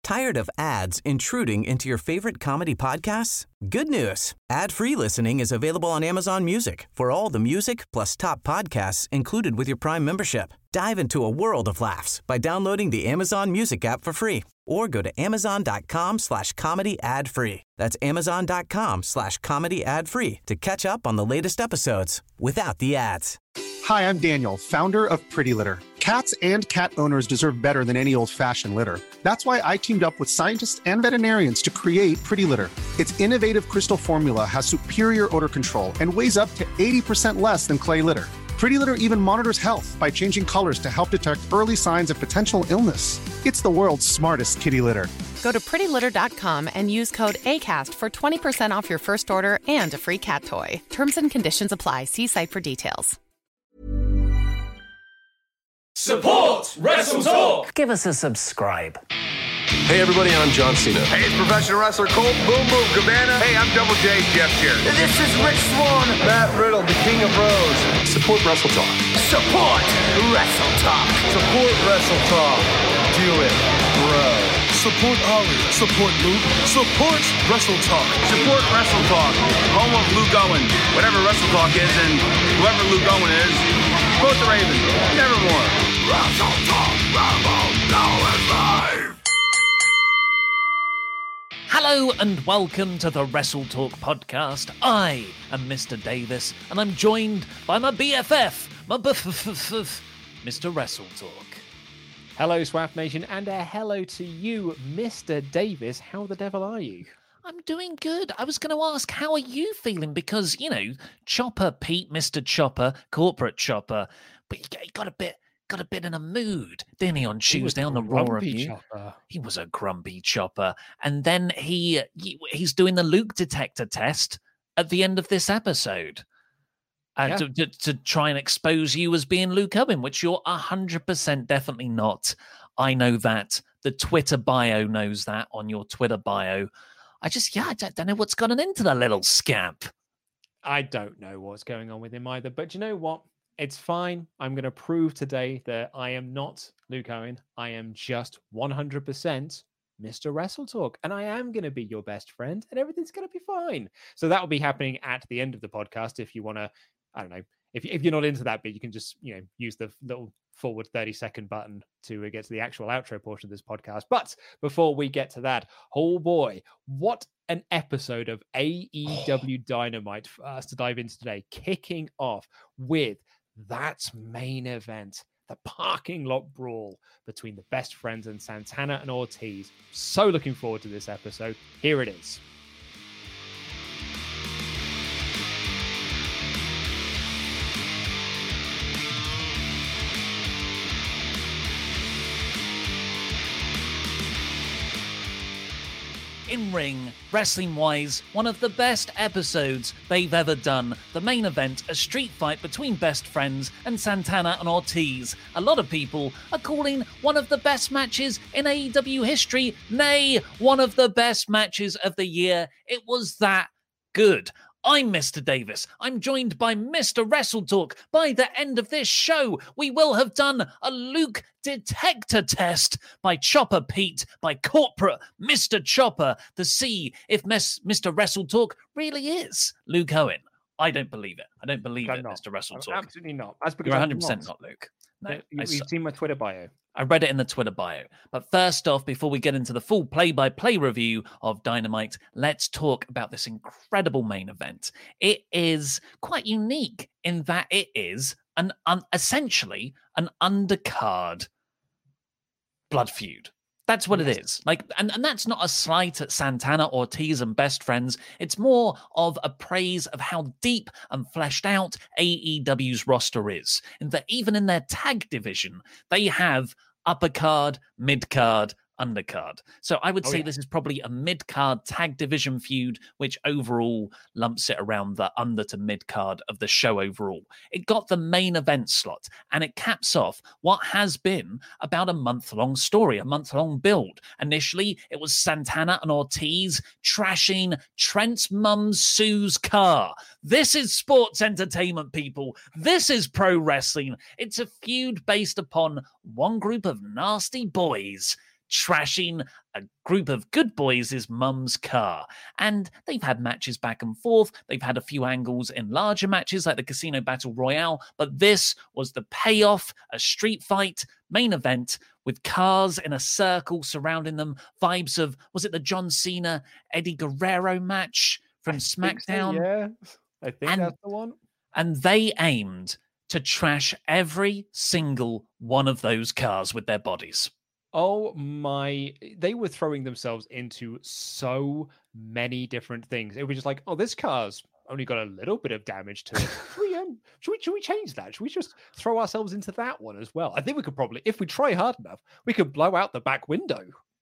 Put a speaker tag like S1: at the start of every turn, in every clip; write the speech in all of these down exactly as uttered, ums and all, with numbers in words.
S1: Tired of ads intruding into your favorite comedy podcasts? Good news. Ad-free listening is available on Amazon Music for all the music plus top podcasts included with your Prime membership. Dive into a world of laughs by downloading the Amazon Music app for free or go to amazon.com slash comedy ad free. That's amazon.com slash comedy ad free to catch up on the latest episodes without the ads.
S2: Hi, I'm Daniel, founder of Pretty Litter. Cats and cat owners deserve better than any old-fashioned litter. That's why I teamed up with scientists and veterinarians to create Pretty Litter. Its innovative crystal formula has superior odor control and weighs up to eighty percent less than clay litter. Pretty Litter even monitors health by changing colors to help detect early signs of potential illness. It's the world's smartest kitty litter.
S3: Go to pretty litter dot com and use code ACAST for twenty percent off your first order and a free cat toy. Terms and conditions apply. See site for details.
S4: Support Wrestle Talk!
S5: Give us a subscribe.
S6: Hey everybody, I'm John Cena.
S7: Hey, it's professional wrestler Colt Boom Boom Cabana. Hey, I'm Double J, Jeff Jarrett.
S8: This is Rich Swann.
S7: Matt Riddle, the King of Rose.
S6: Support Wrestle Talk.
S8: Support Wrestle Talk.
S7: Support Wrestle Talk. Do it, bro.
S9: Support Ollie. Support Luke. Support Wrestle Talk.
S7: Support Wrestle Talk. Home of Luke Owen. Whatever Wrestle Talk is and whoever Luke Owen is, support the Ravens. Nevermore.
S8: Wrestle Talk. Rambo. Now it's live.
S4: Hello and welcome to the Wrestle Talk podcast. I am Mister Davis and I'm joined by my B F F, my B F F, Mister Wrestle Talk.
S10: Hello, Swaff Nation, and a hello to you, Mister Davis. How the devil are you?
S4: I'm doing good. I was going to ask, how are you feeling? Because, you know, Chopper Pete, Mister Chopper, Corporate Chopper, but he got a bit... Got a bit in a mood, didn't he, on Tuesday on the Raw review?
S10: Chopper.
S4: He was a grumpy chopper. And then he, he he's doing the Luke detector test at the end of this episode uh,
S10: Yeah.
S4: to, to, to try and expose you as being Luke Owen, which you're one hundred percent definitely not. I know that. The Twitter bio knows that on your Twitter bio. I just, yeah, I don't, don't know what's gotten into the little scamp.
S10: I don't know what's going on with him either, but you know what? It's fine. I'm going to prove today that I am not Luke Owen. I am just one hundred percent Mister Wrestle Talk, and I am going to be your best friend, and everything's going to be fine. So that will be happening at the end of the podcast. If you want to, I don't know, if, if you're not into that bit, you can just, you know, use the little forward thirty second button to uh, get to the actual outro portion of this podcast. But before we get to that, oh boy, what an episode of A E W Dynamite for us to dive into today, kicking off with that main event, the parking lot brawl between the Best Friends and Santana and Ortiz. So looking forward to this episode. Here it is.
S4: In ring, wrestling-wise, one of the best episodes they've ever done. The main event, a street fight between Best Friends and Santana and Ortiz. A lot of people are calling one of the best matches in A E W history, nay, one of the best matches of the year. It was that good. I'm Mister Davis. I'm joined by Mister Wrestle Talk. By the end of this show, we will have done a Luke detector test by Chopper Pete, by Corporate Mister Chopper, to see if Mister Wrestle Talk really is Luke Owen. I don't believe it. I don't believe
S10: I'm
S4: it,
S10: not.
S4: Mister Wrestle
S10: I'm
S4: Talk.
S10: Absolutely not. That's because
S4: You're
S10: I'm
S4: one hundred percent
S10: not.
S4: not Luke. No,
S10: You-
S4: I
S10: You've
S4: s-
S10: seen my Twitter bio.
S4: I read it in the Twitter bio. But first off, before we get into the full play-by-play review of Dynamite, let's talk about this incredible main event. It is quite unique in that it is an un- essentially an undercard blood feud. That's what
S10: Yes.
S4: it is. Like, and, and that's not a slight at Santana, Ortiz, and Best Friends. It's more of a praise of how deep and fleshed out A E W's roster is. And that even in their tag division, they have upper card, mid card, undercard. So I would
S10: Oh,
S4: say
S10: yeah.
S4: this is probably a mid-card tag division feud, which overall lumps it around the under to mid-card of the show overall. It got the main event slot, and it caps off what has been about a month-long story, a month-long build. Initially, it was Santana and Ortiz trashing Trent's mum Sue's car. This is sports entertainment, people. This is pro wrestling. It's a feud based upon one group of nasty boys trashing a group of good boys' mum's car. And they've had matches back and forth. They've had a few angles in larger matches like the Casino Battle Royale. But this was the payoff, a street fight main event with cars in a circle surrounding them. Vibes of, was it the John Cena, Eddie Guerrero match from
S10: I
S4: SmackDown?
S10: So, yeah, I think
S4: and,
S10: that's the one.
S4: And they aimed to trash every single one of those cars with their bodies.
S10: Oh my, they were throwing themselves into so many different things. It was just like, oh, this car's only got a little bit of damage to it. Should we, um, should we, should we change that? Should we just throw ourselves into that one as well? I think we could probably, if we try hard enough, we could blow out the back window.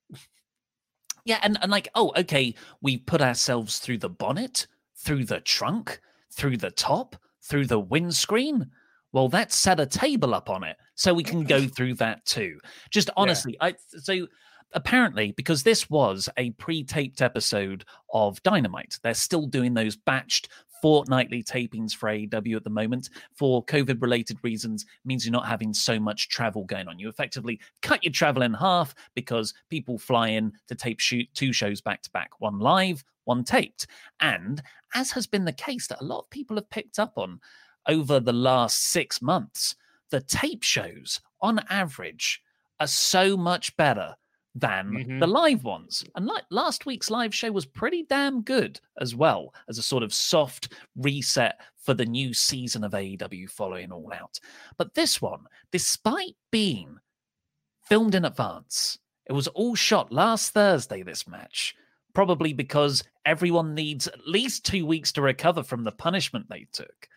S4: Yeah, and, and like, oh, okay, we put ourselves through the bonnet, through the trunk, through the top, through the windscreen. Well, let's set a table up on it so we can go through that too. Just honestly, yeah. I so apparently, because this was a pre-taped episode of Dynamite, they're still doing those batched fortnightly tapings for A E W at the moment. For COVID-related reasons, means you're not having so much travel going on. You effectively cut your travel in half because people fly in to tape shoot two shows back-to-back, one live, one taped. And as has been the case that a lot of people have picked up on over the last six months, the tape shows, on average, are so much better than mm-hmm. the live ones. And like last week's live show was pretty damn good as well, as a sort of soft reset for the new season of A E W following All Out. But this one, despite being filmed in advance, it was all shot last Thursday, this match, probably because everyone needs at least two weeks to recover from the punishment they took.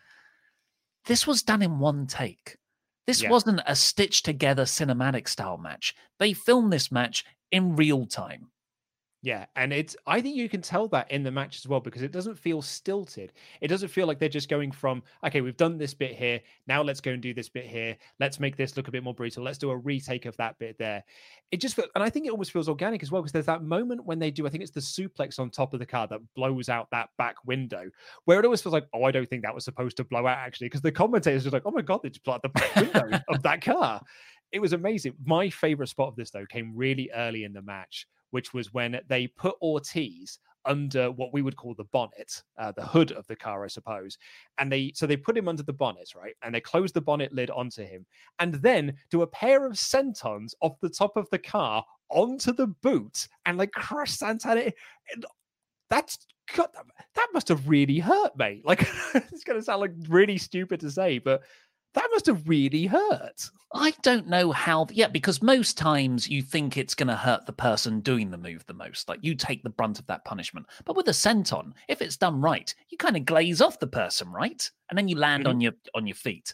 S4: This was done in one take. This yeah. wasn't a stitched together cinematic style match. They filmed this match in real time.
S10: Yeah, and it's I think you can tell that in the match as well, because it doesn't feel stilted. It doesn't feel like they're just going from, okay, we've done this bit here, now let's go and do this bit here. Let's make this look a bit more brutal. Let's do a retake of that bit there. It just feels, and I think it almost feels organic as well, because there's that moment when they do, I think it's the suplex on top of the car that blows out that back window, where it always feels like, oh, I don't think that was supposed to blow out actually, because the commentators are like, oh my God, they just blew out the back window of that car. It was amazing. My favorite spot of this, though, came really early in the match, which was when they put Ortiz under what we would call the bonnet, uh, the hood of the car, I suppose. And they, so they put him under the bonnet, right? And they close the bonnet lid onto him and then do a pair of sentons off the top of the car onto the boot and like crush Santana. And that's, God, that must have really hurt, mate. Like, it's going to sound like really stupid to say, but that must have really hurt.
S4: I don't know how. Yeah, because most times you think it's going to hurt the person doing the move the most. Like you take the brunt of that punishment. But with a senton, if it's done right, you kind of glaze off the person, right? And then you land mm-hmm. on your on your feet.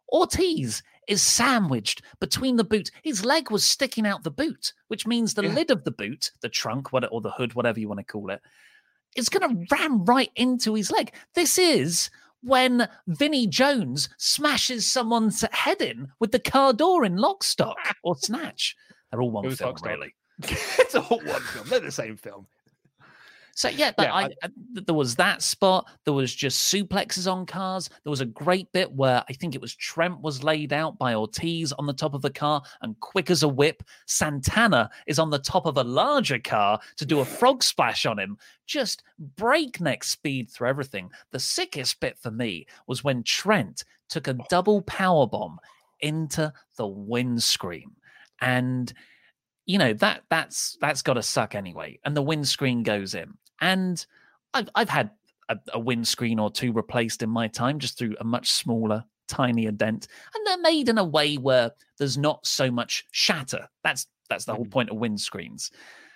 S4: Ortiz is sandwiched between the boot. His leg was sticking out the boot, which means the yeah. lid of the boot, the trunk, what or the hood, whatever you want to call it, is going to ram right into his leg. This is when Vinnie Jones smashes someone's head in with the car door in Lock, Stock or Snatch. They're all one film, really.
S10: It's all one film. They're the same film.
S4: So, yeah, yeah I, I, there was that spot. There was just suplexes on cars. There was a great bit where I think it was Trent was laid out by Ortiz on the top of the car, and quick as a whip, Santana is on the top of a larger car to do a frog splash on him. Just breakneck speed through everything. The sickest bit for me was when Trent took a double powerbomb into the windscreen. And, you know, that that's that's got to suck anyway. And the windscreen goes in. And I've, I've had a, a windscreen or two replaced in my time, just through a much smaller, tinier dent. And they're made in a way where there's not so much shatter. That's that's the whole point of windscreens.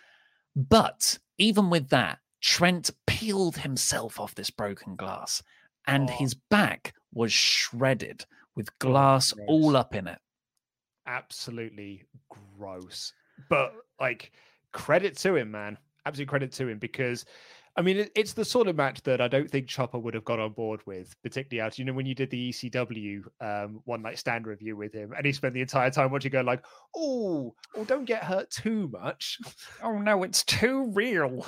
S4: But even with that, Trent peeled himself off this broken glass, and oh. his back was shredded with glass oh, all up in it.
S10: Absolutely gross. But, like, credit to him, man. Absolute credit to him, because, I mean, it, it's the sort of match that I don't think Chopper would have got on board with, particularly out, you know, when you did the E C W um, One Night Stand review with him, and he spent the entire time watching go like, oh, oh, don't get hurt too much.
S4: Oh, no, it's too real.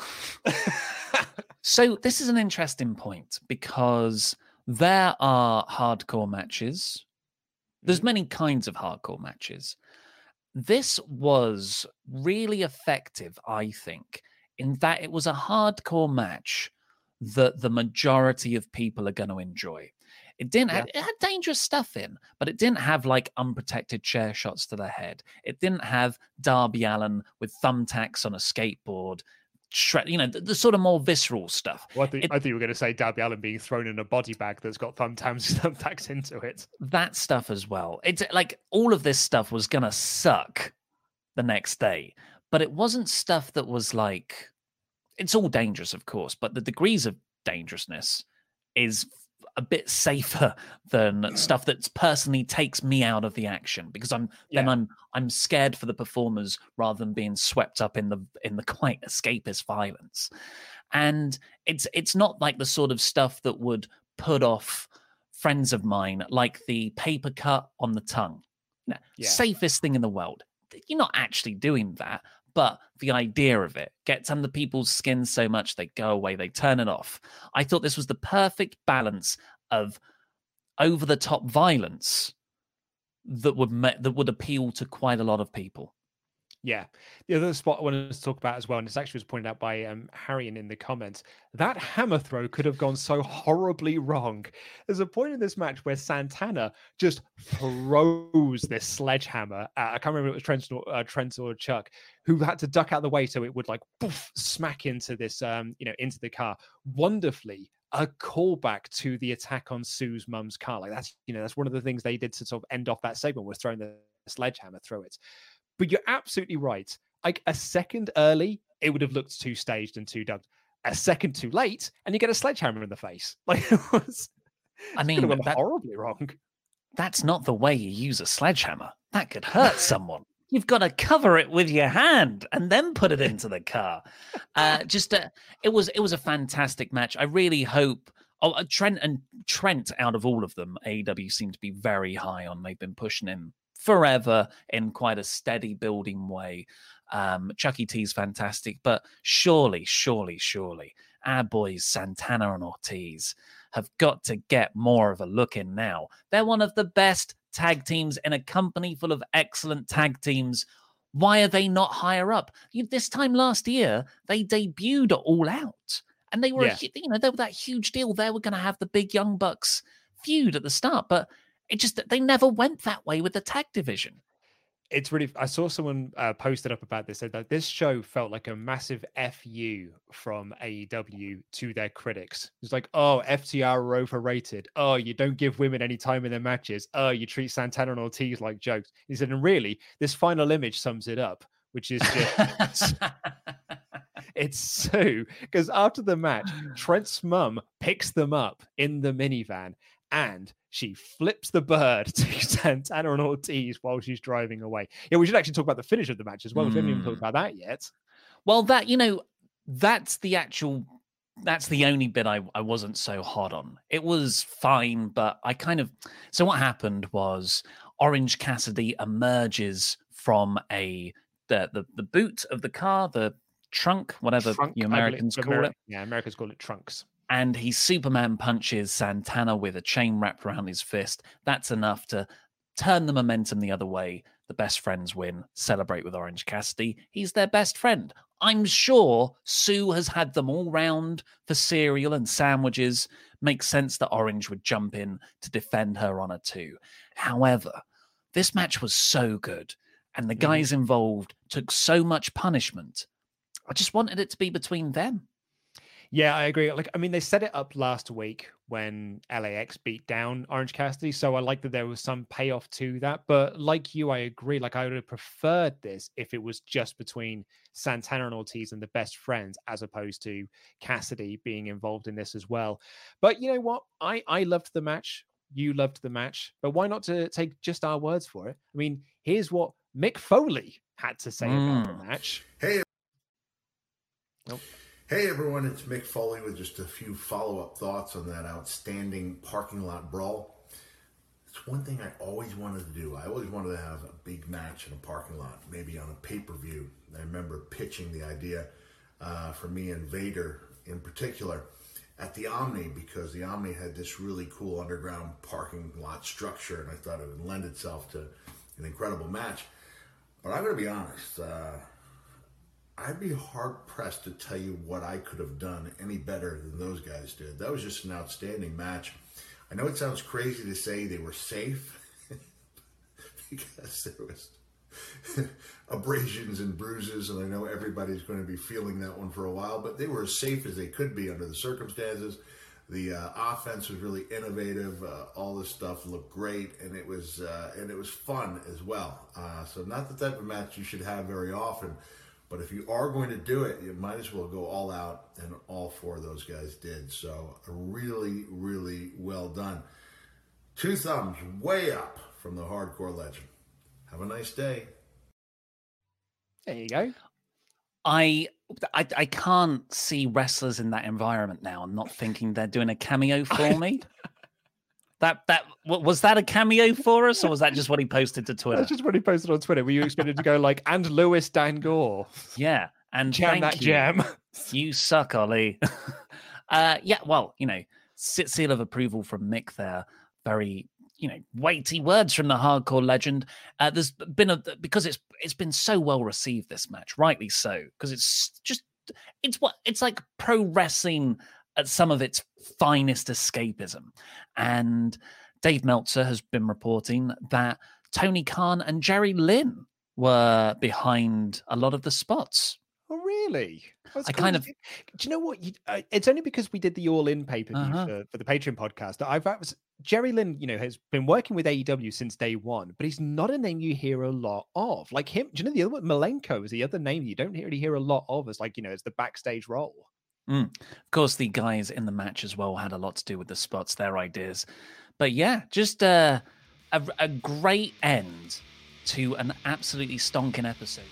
S4: So this is an interesting point, because there are hardcore matches. There's many kinds of hardcore matches. this was really effective, I think, in that it was a hardcore match that the majority of people are going to enjoy. It didn't
S10: Yeah.
S4: have, it had dangerous stuff in, but it didn't have like unprotected chair shots to the head. It didn't have Darby Allin with thumbtacks on a skateboard, shred, you know, the, the sort of more visceral stuff.
S10: Well, I, think,
S4: It-
S10: I think you were going to say Darby Allin being thrown in a body bag that's got thumbtacks, thumbtacks into it.
S4: that stuff as well. It's like all of this stuff was going to suck the next day, but it wasn't stuff that was like, it's all dangerous, of course, but the degrees of dangerousness is a bit safer than stuff that personally takes me out of the action, because I'm then
S10: Yeah.
S4: I'm I'm scared for the performers rather than being swept up in the in the quite escapist violence. And it's it's not like the sort of stuff that would put off friends of mine, like the paper cut on the tongue. You know,
S10: Yeah.
S4: Safest thing in the world. You're not actually doing that, but the idea of it gets under people's skin so much they go away, they turn it off. I thought this was the perfect balance of over-the-top violence that would me- that would appeal to quite a lot of people.
S10: Yeah. The other spot I wanted to talk about as well, and this actually was pointed out by um, Harry in the comments, that hammer throw could have gone so horribly wrong. There's a point in this match where Santana just throws this sledgehammer at, I can't remember if it was Trent or, uh, Trent or Chuck, who had to duck out of the way so it would like poof, smack into this, um, you know, into the car. Wonderfully, a callback to the attack on Sue's mum's car. Like that's, you know, that's one of the things they did to sort of end off that segment, was throwing the sledgehammer through it. But you're absolutely right. Like a second early, it would have looked too staged and too dubbed. A second too late, and you get a sledgehammer in the face. Like it was.
S4: I
S10: it
S4: mean,
S10: could have gone
S4: that-
S10: horribly wrong.
S4: That's not the way you use a sledgehammer. That could hurt someone. You've got to cover it with your hand and then put it into the car. Uh, just a, it was it was a fantastic match. I really hope. Oh, uh, Trent and Trent, out of all of them, A E W seem to be very high on. They've been pushing him forever in quite a steady building way. Um, Chucky T's fantastic, but surely, surely, surely, our boys Santana and Ortiz have got to get more of a look in now. They're one of the best tag teams in a company full of excellent tag teams. Why are they not higher up? You, this time last year, they debuted at All Out, and they were,
S10: Yeah.
S4: a, you know, they were that huge deal. They were going to have the big Young Bucks feud at the start, but it just they never went that way with the tag division.
S10: It's really. I saw someone uh, posted up about this, said that this show felt like a massive F U from A E W to their critics. It's like, oh, F T R are overrated. Oh, you don't give women any time in their matches. Oh, you treat Santana and Ortiz like jokes. He said, and really, this final image sums it up, which is just. It's so, because after the match, Trent's mum picks them up in the minivan and she flips the bird to Santana and Ortiz while she's driving away. Yeah, we should actually talk about the finish of the match as well. Mm. We haven't even talked about that yet.
S4: Well, that, you know, that's the actual, that's the only bit I, I wasn't so hot on. It was fine, but I kind of, so what happened was Orange Cassidy emerges from a, the, the, the boot of the car, the trunk, whatever
S10: Trunk,
S4: you Americans
S10: believe,
S4: call
S10: Ameri-
S4: it.
S10: Yeah, Americans call it trunks.
S4: And he Superman punches Santana with a chain wrapped around his fist. That's enough to turn the momentum the other way. The best friends win, celebrate with Orange Cassidy. He's their best friend. I'm sure Sue has had them all round for cereal and sandwiches. Makes sense that Orange would jump in to defend her honor too. However, this match was so good, and the guys mm. involved took so much punishment. I just wanted it to be between them.
S10: Yeah, I agree. Like, I mean, they set it up last week when L A X beat down Orange Cassidy, so I like that there was some payoff to that. But like you, I agree. Like, I would have preferred this if it was just between Santana and Ortiz and the best friends, as opposed to Cassidy being involved in this as well. But you know what? I I loved the match. You loved the match. But why not to take just our words for it? I mean, here's what Mick Foley had to say mm. about the match.
S5: Hey.
S10: Nope.
S5: Hey everyone, it's Mick Foley with just a few follow-up thoughts on that outstanding parking lot brawl. It's one thing I always wanted to do. I always wanted to have a big match in a parking lot, maybe on a pay-per-view. I remember pitching the idea uh, for me and Vader in particular at the Omni, because the Omni had this really cool underground parking lot structure, and I thought it would lend itself to an incredible match. But I'm going to be honest, uh, I'd be hard-pressed to tell you what I could have done any better than those guys did. That was just an outstanding match. I know it sounds crazy to say they were safe because there was abrasions and bruises, and I know everybody's going to be feeling that one for a while, but they were as safe as they could be under the circumstances. The uh, offense was really innovative. Uh, all this stuff looked great, and it was uh, and it was fun as well. Uh, so not the type of match you should have very often, but if you are going to do it, you might as well go all out, and all four of those guys did. So really, really well done. Two thumbs way up from the Hardcore Legend. Have a nice day.
S10: There you go.
S4: I, I I can't see wrestlers in that environment now and not thinking they're doing a cameo for me. That that was that a cameo for us, or was that just what he posted to Twitter?
S10: That's just what he posted on Twitter. Were you expected to go like, and Lewis Dangor?
S4: Yeah, and
S10: jam
S4: thank
S10: that
S4: you.
S10: jam.
S4: You suck, Ollie. uh, yeah, well, you know, seal of approval from Mick there. Very, you know, weighty words from the Hardcore Legend. Uh, there's been a because it's it's been so well received, this match, rightly so, because it's just it's what it's like pro wrestling at some of its finest escapism. And Dave Meltzer has been reporting that Tony Khan and Jerry Lynn were behind a lot of the spots.
S10: Oh, really?
S4: I kind of.
S10: Do you know what? You, uh, it's only because we did the All In pay per view
S4: Uh-huh.
S10: for, for the Patreon podcast that I've was, Jerry Lynn, you know, has been working with A E W since day one, but he's not a name you hear a lot of. Like him, do you know the other one? Malenko is the other name you don't really hear a lot of. As like you know, as the backstage role.
S4: Mm. Of course, the guys in the match as well had a lot to do with the spots, their ideas. But yeah, just uh, a a great end to an absolutely stonking episode.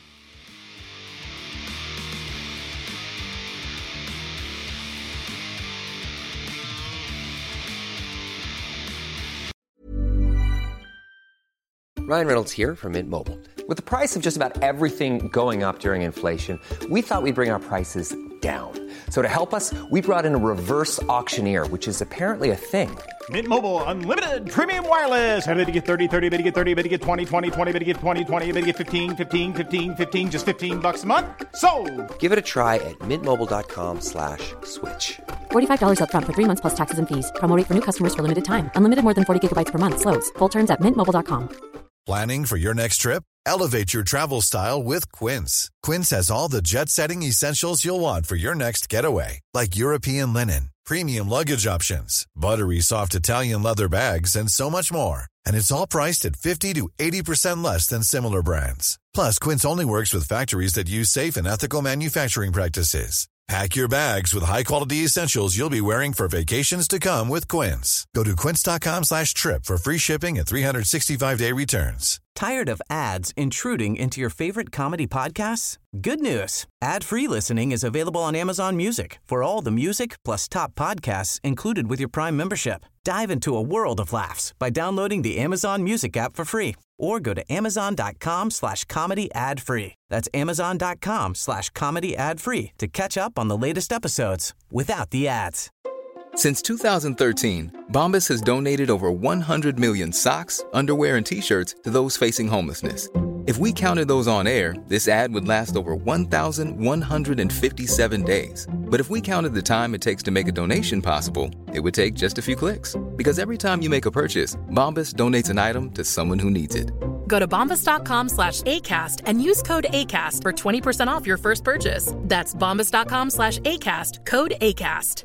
S11: Ryan Reynolds here from Mint Mobile. With the price of just about everything going up during inflation, we thought we'd bring our prices down. So to help us, we brought in a reverse auctioneer, which is apparently a thing.
S12: Mint Mobile Unlimited Premium Wireless. How to get thirty, thirty, how to get thirty, how to get twenty, twenty, twenty, how to get twenty, twenty, how to get fifteen, fifteen, fifteen, fifteen, just fifteen bucks a month? Sold!
S11: Give it a try at mintmobile.com slash switch.
S13: forty-five dollars up front for three months plus taxes and fees. Promo rate for new customers for limited time. Unlimited more than forty gigabytes per month. Slows full terms at mint mobile dot com.
S14: Planning for your next trip? Elevate your travel style with Quince. Quince has all the jet-setting essentials you'll want for your next getaway, like European linen, premium luggage options, buttery soft Italian leather bags, and so much more. And it's all priced at fifty to eighty percent less than similar brands. Plus, Quince only works with factories that use safe and ethical manufacturing practices. Pack your bags with high-quality essentials you'll be wearing for vacations to come with Quince. Go to quince.com slash trip for free shipping and three sixty-five day returns.
S1: Tired of ads intruding into your favorite comedy podcasts? Good news. Ad-free listening is available on Amazon Music for all the music plus top podcasts included with your Prime membership. Dive into a world of laughs by downloading the Amazon Music app for free or go to amazon.com slash comedy ad free. That's amazon.com slash comedy ad free to catch up on the latest episodes without the ads.
S15: Since two thousand thirteen, Bombas has donated over one hundred million socks, underwear, and T-shirts to those facing homelessness. If we counted those on air, this ad would last over one thousand one hundred fifty-seven days. But if we counted the time it takes to make a donation possible, it would take just a few clicks. Because every time you make a purchase, Bombas donates an item to someone who needs it.
S16: Go to bombas.com slash ACAST and use code ACAST for twenty percent off your first purchase. That's bombas.com slash ACAST, code ACAST.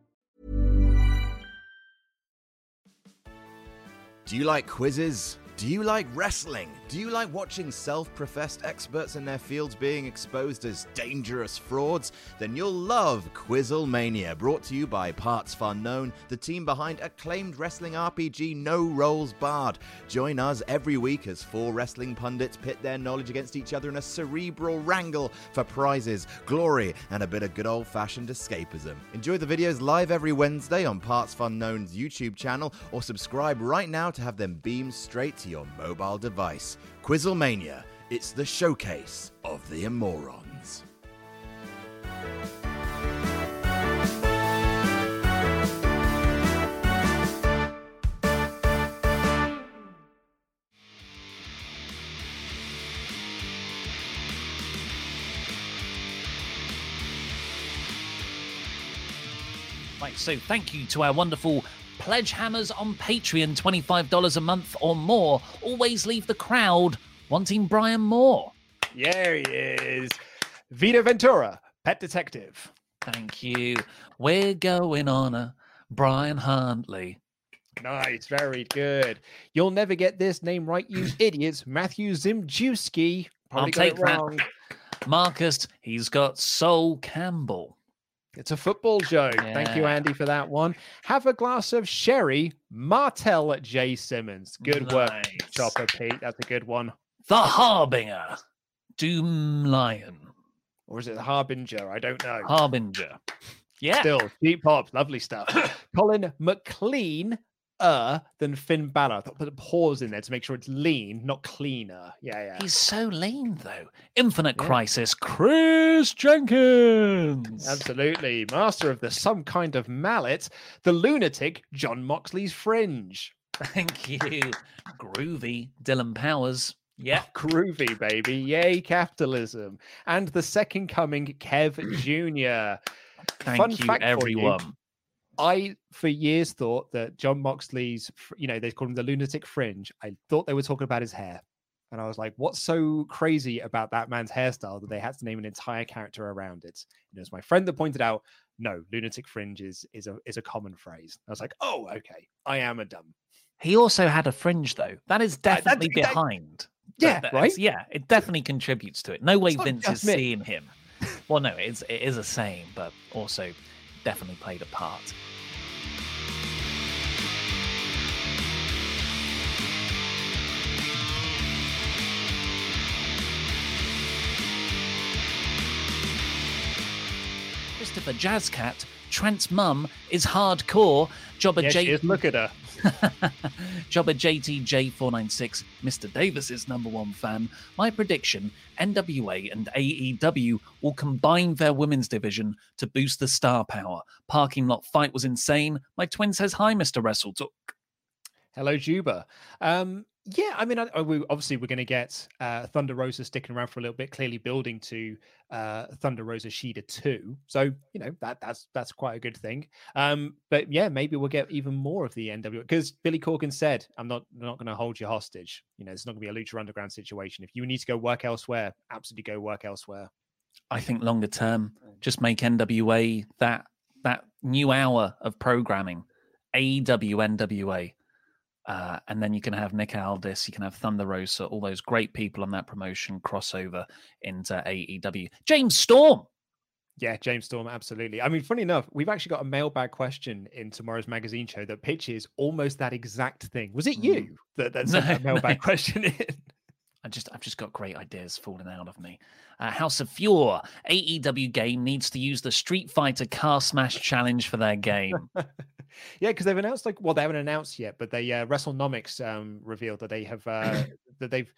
S17: Do you like quizzes? Do you like wrestling? Do you like watching self-professed experts in their fields being exposed as dangerous frauds? Then you'll love Quizzlemania, brought to you by Parts Fun Known, the team behind acclaimed wrestling R P G No Rolls Barred. Join us every week as four wrestling pundits pit their knowledge against each other in a cerebral wrangle for prizes, glory, and a bit of good old-fashioned escapism. Enjoy the videos live every Wednesday on Parts Fun Known's YouTube channel, or subscribe right now to have them beamed straight to your mobile device. Quizzlemania, it's the showcase of the immorons.
S4: Right, so thank you to our wonderful pledge hammers on Patreon, twenty-five dollars a month or more. Always leave the crowd wanting Brian Moore.
S10: There he is. Vito Ventura, Pet Detective.
S4: Thank you. We're going on a Brian Huntley.
S10: Nice, very good. You'll never get this name right, you idiots. Matthew Zimjewski. Probably
S4: I'll
S10: got
S4: take
S10: it wrong.
S4: that. Marcus, he's got Sol Campbell.
S10: It's a football joke.
S4: Yeah.
S10: Thank you, Andy, for that one. Have a glass of sherry. Martell J. Simmons. Good
S4: Nice.
S10: work, Chopper Pete. That's a good one.
S4: The Harbinger. Doom Lion.
S10: Or is it the Harbinger? I don't know.
S4: Harbinger. Yeah.
S10: Still, cheap pops. Lovely stuff. Colin McLean. Uh, than Finn Balor. I put a pause in there to make sure it's lean, not cleaner. Yeah, yeah.
S4: He's so lean, though. Infinite yeah. Crisis, Chris Jenkins.
S10: Absolutely. Master of the some kind of mallet, the lunatic, John Moxley's Fringe.
S4: Thank you. Groovy, Dylan Powers. Yeah.
S10: Oh, groovy, baby. Yay, capitalism. And the second coming, Kev Junior
S4: Thank
S10: Fun
S4: you,
S10: fact
S4: everyone.
S10: For you, I, for years, thought that John Moxley's, you know, they call him the lunatic fringe. I thought they were talking about his hair. And I was like, what's so crazy about that man's hairstyle that they had to name an entire character around it? And it was my friend that pointed out, no, lunatic fringe is, is, a, is a common phrase. I was like, oh, okay. I am a dumb.
S4: He also had a fringe, though. That is definitely
S10: that, that,
S4: behind.
S10: Yeah,
S4: that,
S10: right?
S4: Yeah, it definitely contributes to it. No way
S10: It's
S4: Vince is
S10: me.
S4: seeing him. Well, no, it's, it is a saying, but also definitely played a part. Christopher Jazzcat, Trent's mum is hardcore. Jobber
S10: Yeah,
S4: J-
S10: she is. Look at her.
S4: Jobber J T J four nine six, Mister Davis's number one fan. My prediction, N W A and A E W will combine their women's division to boost the star power. Parking lot fight was insane. My twin says hi, Mister WrestleTalk.
S10: Hello, Juba. Um, yeah, I mean, I, I, we, obviously we're going to get uh, Thunder Rosa sticking around for a little bit, clearly building to uh, Thunder Rosa Shida two. So, you know, that that's that's quite a good thing. Um, but yeah, maybe we'll get even more of the N W A because Billy Corgan said, I'm not not going to hold you hostage. You know, it's not going to be a Lucha Underground situation. If you need to go work elsewhere, absolutely go work elsewhere.
S4: I think longer term, just make N W A that that new hour of programming, A E W, N W A. Uh, and then you can have Nick Aldis, you can have Thunder Rosa, all those great people on that promotion crossover into A E W. James Storm.
S10: Yeah, James Storm, absolutely. I mean, funny enough, we've actually got a mailbag question in tomorrow's magazine show that pitches almost that exact thing. Was it you mm. that, that sent no, that mailbag no. question in?
S4: I just, I've just got great ideas falling out of me. Uh, House of Fury, A E W game needs to use the Street Fighter Car Smash Challenge for their game.
S10: Yeah, because they've announced like well, they haven't announced yet, but they uh, WrestleNomics um, revealed that they have uh, that they've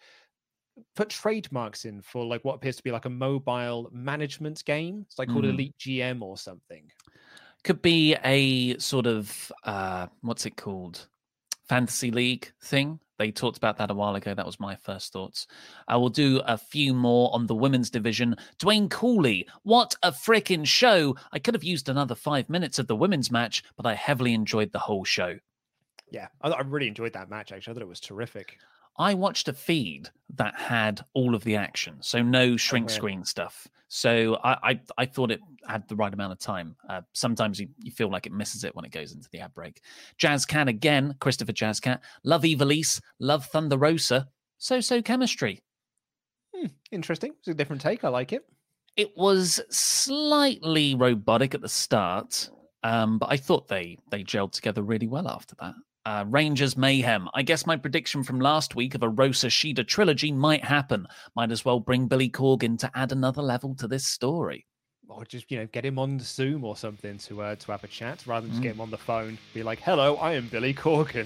S10: put trademarks in for like what appears to be like a mobile management game. It's like called mm. Elite G M or something.
S4: Could be a sort of uh, what's it called? Fantasy League thing. They talked about that a while ago. That was my first thoughts. I will do a few more on the women's division. Dwayne Cooley, what a freaking show. I could have used another five minutes of the women's match, but I heavily enjoyed the whole show.
S10: Yeah, I, I really enjoyed that match, actually. I thought it was terrific.
S4: I watched a feed that had all of the action, so no shrink okay. screen stuff. So I, I I thought it had the right amount of time. Uh, sometimes you, you feel like it misses it when it goes into the ad break. Jazzcat again, Christopher Jazzcat. Love Ivelisse, love Thunder Rosa. So-so chemistry.
S10: Hmm, interesting. It's a different take. I like it.
S4: It was slightly robotic at the start, um, but I thought they they gelled together really well after that. Uh, Rangers Mayhem. I guess my prediction from last week of a Rosa Shida trilogy might happen. Might as well bring Billy Corgan to add another level to this story.
S10: Or just, you know, get him on Zoom or something to uh, to have a chat rather than just mm. get him on the phone. Be like, hello, I am Billy Corgan.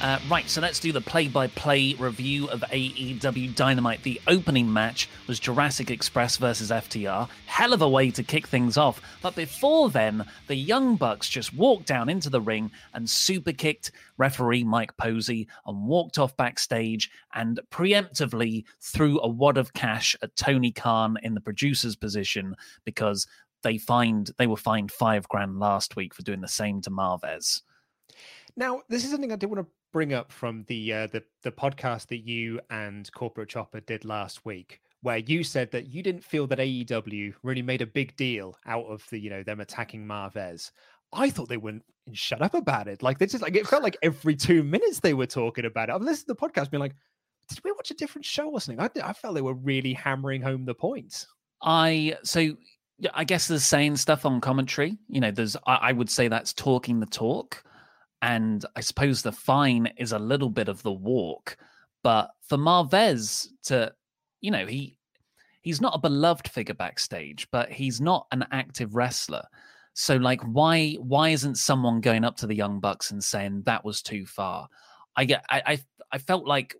S4: Uh, right, so let's do the play-by-play review of A E W Dynamite. The opening match was Jurassic Express versus F T R. Hell of a way to kick things off. But before then, the Young Bucks just walked down into the ring and super kicked referee Mike Posey and walked off backstage and preemptively threw a wad of cash at Tony Khan in the producer's position because they fined they were fined five grand last week for doing the same to Marvez.
S10: Now, this is something I did want to bring up from the uh, the the podcast that you and Corporate Chopper did last week, where you said that you didn't feel that A E W really made a big deal out of the, you know, them attacking Marvez. I thought they wouldn't shut up about it. Like, this is like, it felt like every two minutes they were talking about it. I've listened to the podcast being like, did we watch a different show or something? I, I felt they were really hammering home the points.
S4: I, so I guess there's saying stuff on commentary. You know, there's, I, I would say that's talking the talk. And I suppose the fine is a little bit of the walk. But for Marvez to, you know, he he's not a beloved figure backstage, but he's not an active wrestler. So, like, why why isn't someone going up to the Young Bucks and saying that was too far? I get, I I, I felt like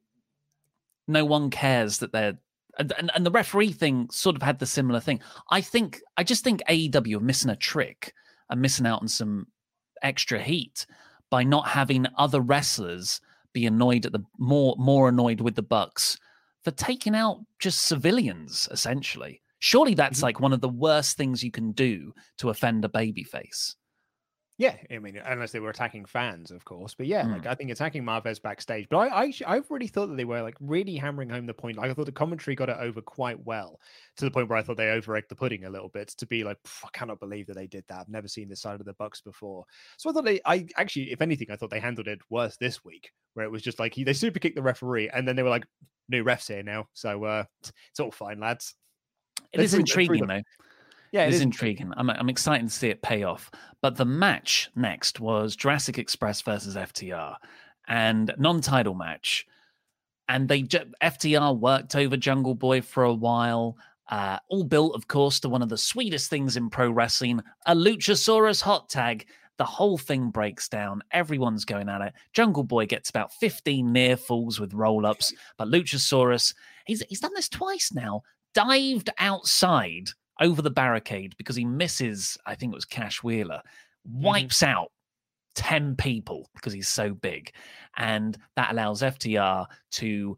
S4: no one cares that they're, and, and and the referee thing sort of had the similar thing. I think I just think A E W are missing a trick and missing out on some extra heat by not having other wrestlers be annoyed at the more more annoyed with the Bucks for taking out just civilians, essentially. Surely that's mm-hmm. like one of the worst things you can do to offend a babyface.
S10: Yeah, I mean, unless they were attacking fans, of course. But yeah,
S4: Mm.
S10: like I think attacking Marvez backstage. But I, I, I really thought that they were like really hammering home the point. Like I thought the commentary got it over quite well, to the point where I thought they over egged the pudding a little bit to be like, I cannot believe that they did that. I've never seen this side of the Bucks before. So I thought they, I actually, if anything, I thought they handled it worse this week, where it was just like he, they super kicked the referee, and then they were like, new refs here now, so uh, it's all fine, lads.
S4: It is intriguing, though.
S10: Yeah,
S4: it,
S10: it
S4: is
S10: is
S4: intriguing. I'm I'm excited to see it pay off. But the match next was Jurassic Express versus F T R, and non-title match. And they F T R worked over Jungle Boy for a while. Uh, all built, of course, to one of the sweetest things in pro wrestling: a Luchasaurus hot tag. The whole thing breaks down. Everyone's going at it. Jungle Boy gets about fifteen near falls with roll-ups, but Luchasaurus, he's he's done this twice now. Dived outside over the barricade because he misses, I think it was Cash Wheeler, wipes mm-hmm. out ten people because he's so big. And that allows F T R to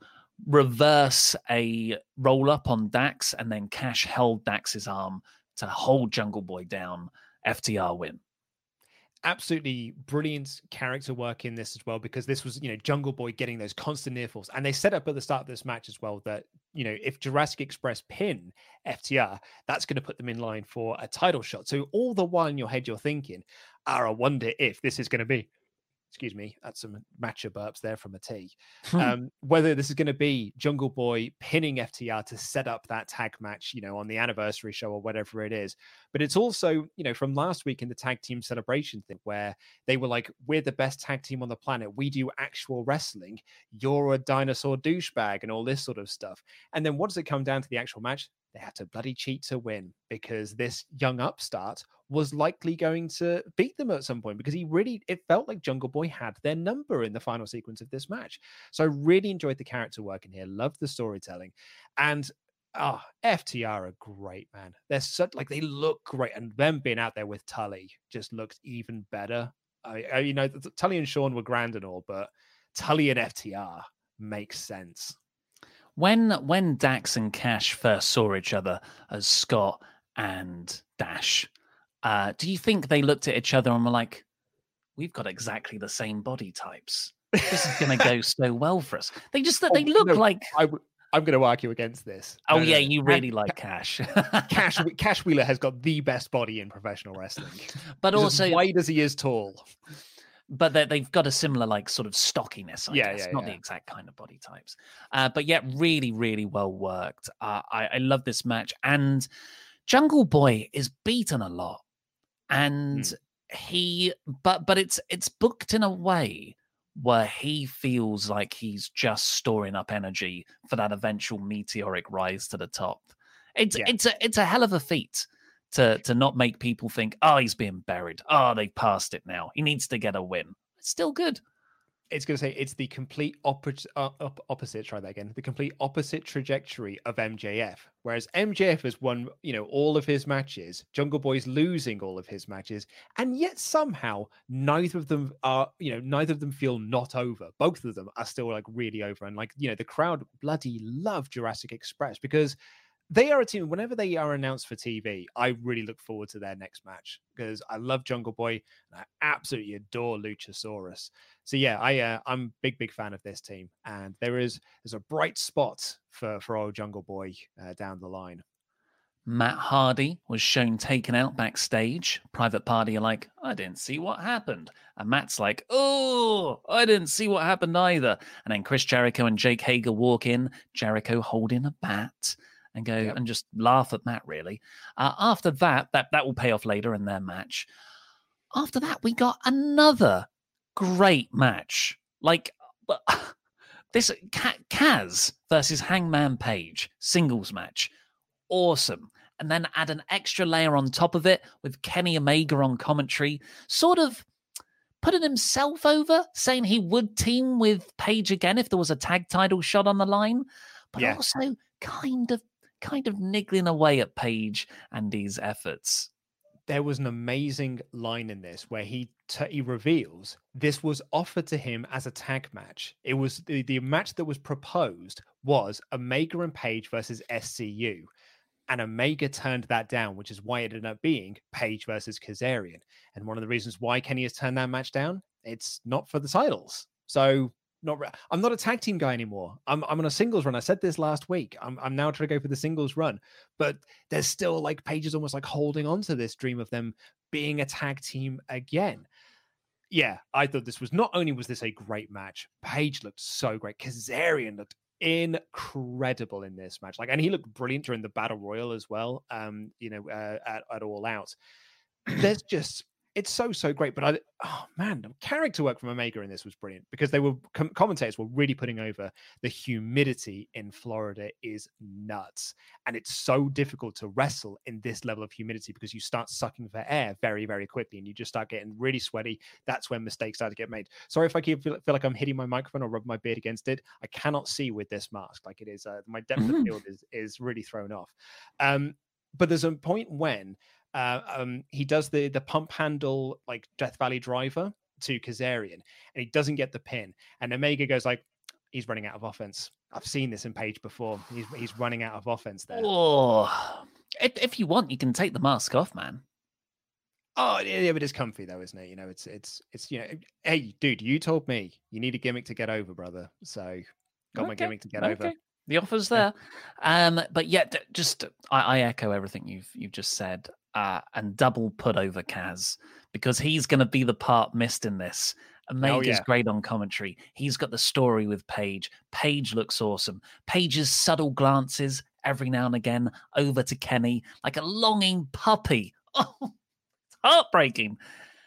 S4: reverse a roll-up on Dax, and then Cash held Dax's arm to hold Jungle Boy down. F T R win.
S10: Absolutely brilliant character work in this as well, because this was, you know, Jungle Boy getting those constant near falls. And they set up at the start of this match as well that, you know, if Jurassic Express pin F T R, that's going to put them in line for a title shot. So all the while in your head, you're thinking, oh, I wonder if this is going to be, excuse me, that's some matcha burps there from a tea. um, whether this is going to be Jungle Boy pinning F T R to set up that tag match, you know, on the anniversary show or whatever it is. But it's also, you know, from last week in the tag team celebration thing where they were like, we're the best tag team on the planet. We do actual wrestling. You're a dinosaur douchebag and all this sort of stuff. And then what does it come down to the actual match? They had to bloody cheat to win, because this young upstart was likely going to beat them at some point, because he really, it felt like Jungle Boy had their number in the final sequence of this match. So I really enjoyed the character work in here, loved the storytelling, and ah, oh, F T R are great, man. They're such, like, they look great, and them being out there with Tully just looks even better. I, I you know, Tully and Sean were grand and all, but Tully and F T R makes sense.
S4: When when Dax and Cash first saw each other as Scott and Dash, uh, do you think they looked at each other and were like, we've got exactly the same body types. This is going to go so well for us. They just they
S10: oh,
S4: look
S10: no,
S4: like...
S10: I w- I'm going to argue against this.
S4: Oh,
S10: no,
S4: yeah,
S10: no.
S4: you really Cash, like Cash.
S10: Cash Cash Wheeler has got the best body in professional wrestling.
S4: But
S10: He's
S4: also...
S10: as wide as he is tall.
S4: But they've got a similar, like, sort of stockiness, I
S10: yeah,
S4: guess.
S10: Yeah,
S4: Not
S10: yeah.
S4: the exact kind of body types. Uh, but yet really, really well worked. Uh, I, I love this match. And Jungle Boy is beaten a lot. And mm. he... But but it's it's booked in a way where he feels like he's just storing up energy for that eventual meteoric rise to the top. It's yeah. it's a it's a hell of a feat. To, to not make people think, oh, he's being buried. Oh, they passed it now. He needs to get a win. It's still good.
S10: It's going to say it's the complete opposite, uh, opposite, try that again, the complete opposite trajectory of M J F. Whereas M J F has won, you know, all of his matches, Jungle Boy's losing all of his matches, and yet somehow neither of them are, you know, neither of them feel not over. Both of them are still like really over. And like, you know, the crowd bloody love Jurassic Express because they are a team. Whenever they are announced for T V, I really look forward to their next match because I love Jungle Boy and I absolutely adore Luchasaurus. So yeah, I uh, I'm a big big fan of this team, and there is there's a bright spot for for old Jungle Boy uh, down the line.
S4: Matt Hardy was shown taken out backstage. Private Party are like, I didn't see what happened. And Matt's like, oh, I didn't see what happened either. And then Chris Jericho and Jake Hager walk in, Jericho holding a bat, and go yep. and just laugh at Matt, really. Uh, after that, that, that will pay off later in their match. After that, we got another great match. Like, this Kaz versus Hangman Page singles match. Awesome. And then add an extra layer on top of it with Kenny Omega on commentary, sort of putting himself over, saying he would team with Page again if there was a tag title shot on the line, but yeah. also kind of kind of niggling away at Page and his efforts.
S10: There was an amazing line in this where he t- he reveals this was offered to him as a tag match. It was the, the match that was proposed was Omega and Page versus S C U. And Omega turned that down, which is why it ended up being Page versus Kazarian. And one of the reasons why Kenny has turned that match down, it's not for the titles. So not re- I'm not a tag team guy anymore. I'm I'm on a singles run. I said this last week. I'm I'm now trying to go for the singles run. But there's still like Page is almost like holding on to this dream of them being a tag team again. Yeah, I thought this was not only was this a great match, Page looked so great. Kazarian looked incredible in this match, like, and he looked brilliant during the battle royal as well. Um, you know, uh, at, at All Out, there's just it's so so great. But I, oh man, the character work from Omega in this was brilliant because they were com- commentators were really putting over the humidity in Florida is nuts, and it's so difficult to wrestle in this level of humidity because you start sucking for air very very quickly, and you just start getting really sweaty. That's when mistakes start to get made. Sorry if I keep feel, feel like I'm hitting my microphone or rubbing my beard against it. I cannot see with this mask. Like it is, uh, my depth mm-hmm. of field is is really thrown off. Um, but there's a point when. Uh, um, he does the the pump handle like Death Valley Driver to Kazarian, and he doesn't get the pin. And Omega goes like, he's running out of offense. I've seen this in Page before. He's he's running out of offense there.
S4: Oh, if, if you want, you can take the mask off, man.
S10: Oh, yeah, but it's comfy though, isn't it? You know, it's it's it's you know, hey, dude, you told me you need a gimmick to get over, brother. So got okay. my gimmick to get okay. over.
S4: The offer's there. Yeah. Um, but yet, just I, I echo everything you've you've just said. Uh, and double put over Kaz because he's going to be the part missed in this. Omega's oh, yeah. great on commentary. He's got the story with Page. Page looks awesome. Page's subtle glances every now and again over to Kenny like a longing puppy. Oh, it's heartbreaking.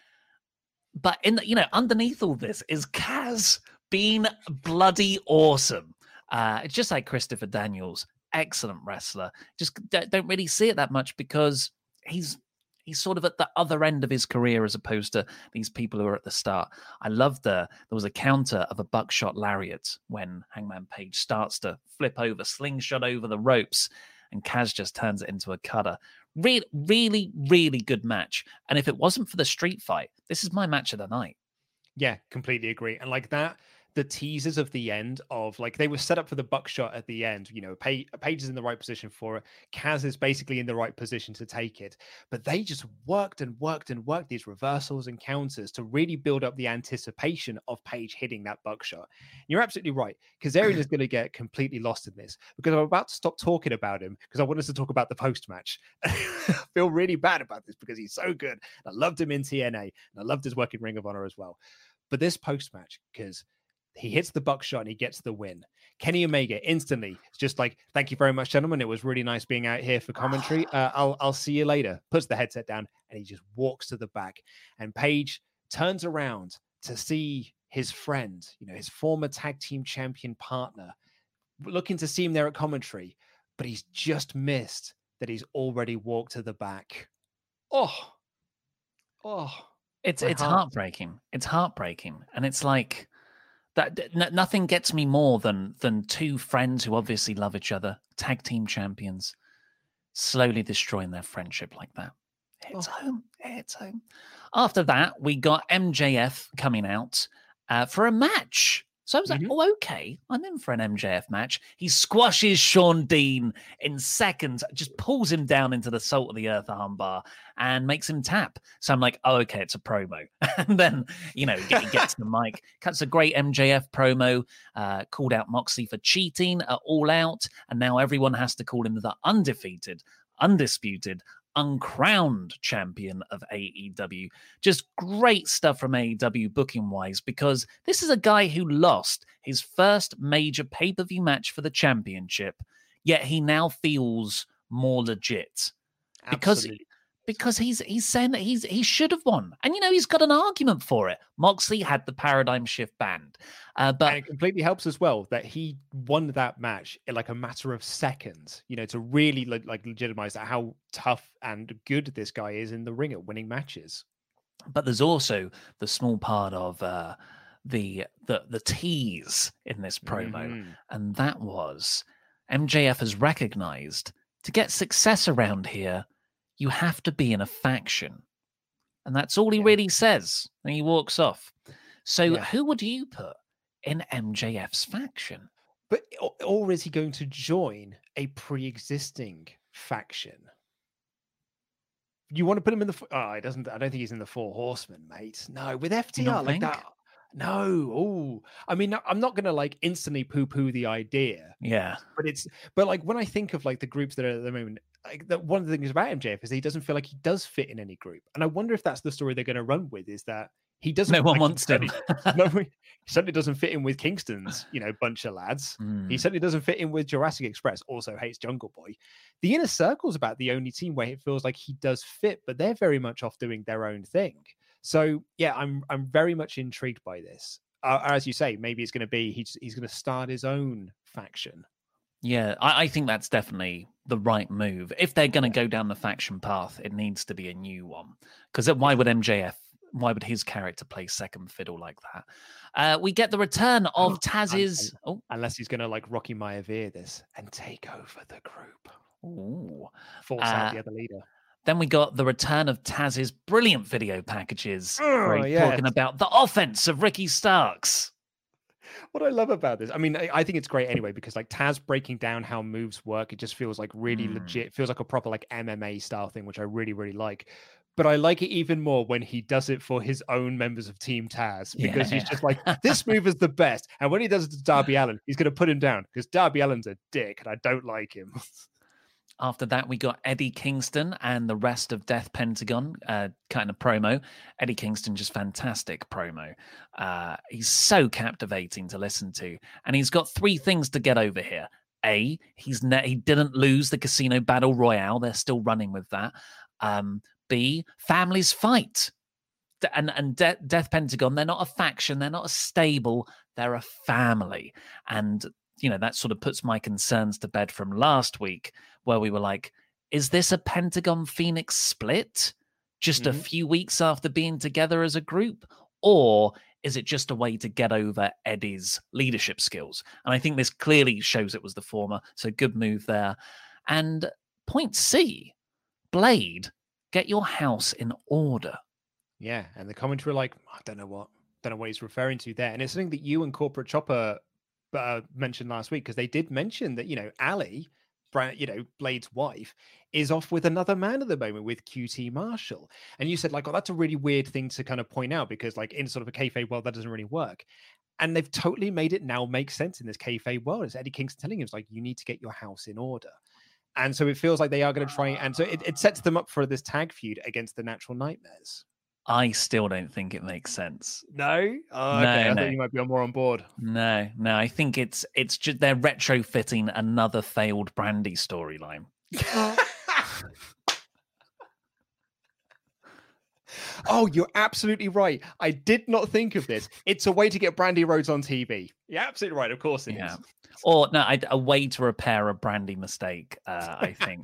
S4: But in the, you know, underneath all this is Kaz being bloody awesome. Uh, it's just like Christopher Daniels, excellent wrestler. Just don't really see it that much because he's he's sort of at the other end of his career as opposed to these people who are at the start. I love the there was a counter of a buckshot lariat when Hangman Page starts to flip over, slingshot over the ropes, and Kaz just turns it into a cutter. Really, really, really good match. And if it wasn't for the street fight, this is my match of the night.
S10: Yeah, completely agree. And like that, the teasers of the end of like they were set up for the buckshot at the end, you know, Page, Page is in the right position for it. Kaz is basically in the right position to take it, but they just worked and worked and worked these reversals and counters to really build up the anticipation of Page hitting that buckshot. You're absolutely right. Kazarian is going to get completely lost in this because I'm about to stop talking about him because I want us to talk about the post match. I feel really bad about this because he's so good. I loved him in T N A and I loved his work in Ring of Honor as well. But this post match, because he hits the buckshot and he gets the win. Kenny Omega instantly is just like, thank you very much, gentlemen. It was really nice being out here for commentary. Uh, I'll I'll see you later. Puts the headset down and he just walks to the back. And Page turns around to see his friend, you know, his former tag team champion partner, looking to see him there at commentary, but he's just missed that he's already walked to the back. Oh, oh,
S4: it's it's heart. heartbreaking. It's heartbreaking, and it's like. That n- nothing gets me more than than two friends who obviously love each other, tag team champions, slowly destroying their friendship like that. It's oh. home. It's home. After that, we got M J F coming out uh, for a match. So I was like, mm-hmm. oh, okay, I'm in for an M J F match. He squashes Sean Dean in seconds, just pulls him down into the salt of the earth armbar and makes him tap. So I'm like, oh, okay, it's a promo. And then, you know, he gets the mic, cuts a great M J F promo, uh, called out Moxley for cheating at All Out, and now everyone has to call him the undefeated, undisputed, uncrowned champion of A E W. Just great stuff from A E W booking wise, because this is a guy who lost his first major pay-per-view match for the championship, yet he now feels more legit. Because Absolutely. Because he's he's saying that he's he should have won. And you know, he's got an argument for it. Moxley had the paradigm shift banned. Uh, but
S10: and it completely helps as well that he won that match in like a matter of seconds, you know, to really like, like legitimize that how tough and good this guy is in the ring at winning matches.
S4: But there's also the small part of uh, the the the tease in this promo, mm-hmm. and that was M J F has recognized to get success around here, you have to be in a faction. And that's all he yeah. really says. And he walks off. So yeah. who would you put in M J F's faction?
S10: But or is he going to join a pre-existing faction? You want to put him in the... Oh, it doesn't. I don't think he's in the Four Horsemen, mate. No, with F T R like that... No, oh, I mean, I'm not going to like instantly poo-poo the idea.
S4: Yeah,
S10: but it's, but like when I think of like the groups that are at the moment, like that one of the things about M J F is that he doesn't feel like he does fit in any group, and I wonder if that's the story they're going to run with. Is that he doesn't?
S4: No one
S10: like,
S4: wants him.
S10: No, he certainly doesn't fit in with Kingston's, you know, bunch of lads. Mm. He certainly doesn't fit in with Jurassic Express. Also hates Jungle Boy. The Inner Circle's about the only team where it feels like he does fit, but they're very much off doing their own thing. So yeah, I'm I'm very much intrigued by this. Uh, as you say, maybe it's going to be he's he's going to start his own faction.
S4: Yeah, I, I think that's definitely the right move. If they're going to go down the faction path, it needs to be a new one. Because why would M J F? Why would his character play second fiddle like that? Uh, we get the return of oh, Taz's.
S10: And, and, oh. Unless he's going to like Rocky Maivia this and take over the group.
S4: Ooh,
S10: force uh, out the other leader.
S4: Then we got the return of Taz's brilliant video packages,
S10: oh, yes.
S4: talking about the offense of Ricky Starks.
S10: What I love about this, I mean, I, I think it's great anyway, because like Taz breaking down how moves work, it just feels like really mm. legit, feels like a proper like M M A style thing, which I really, really like. But I like it even more when he does it for his own members of Team Taz, because yeah. he's just like, this move is the best. And when he does it to Darby Allin, he's going to put him down because Darby Allin's a dick and I don't like him.
S4: After that, we got Eddie Kingston and the rest of Death Pentagon uh, kind of promo. Eddie Kingston, just fantastic promo. Uh, he's so captivating to listen to. And he's got three things to get over here. A, he's ne- he didn't lose the Casino Battle Royale. They're still running with that. Um, B, families fight. And, and De- Death Pentagon, they're not a faction. They're not a stable. They're a family. And you know, that sort of puts my concerns to bed from last week, where we were like, is this a Pentagon Phoenix split just mm-hmm. a few weeks after being together as a group? Or is it just a way to get over Eddie's leadership skills? And I think this clearly shows it was the former. So good move there. And point C, Blade, get your house in order.
S10: Yeah. And the commentary like, I don't know what, don't know what he's referring to there. And it's something that you and Corporate Chopper Uh, mentioned last week, because they did mention that, you know, Ali, you know, Blade's wife, is off with another man at the moment with Q T Marshall. And you said, like, oh, that's a really weird thing to kind of point out, because, like, in sort of a kayfabe world, that doesn't really work. And they've totally made it now make sense in this kayfabe world. It's Eddie Kingston telling him, it's like, you need to get your house in order. And so it feels like they are going to try, and so it, it sets them up for this tag feud against the Natural Nightmares.
S4: I still don't think it makes sense.
S10: No? Oh,
S4: no,
S10: okay. I
S4: no.
S10: thought you might be more on board.
S4: No, no. I think it's it's just they're retrofitting another failed Brandy storyline.
S10: Oh, you're absolutely right. I did not think of this. It's a way to get Brandy Rhodes on T V. You're absolutely right. Of course it yeah. is.
S4: Or no, a way to repair a Brandy mistake, uh, I think.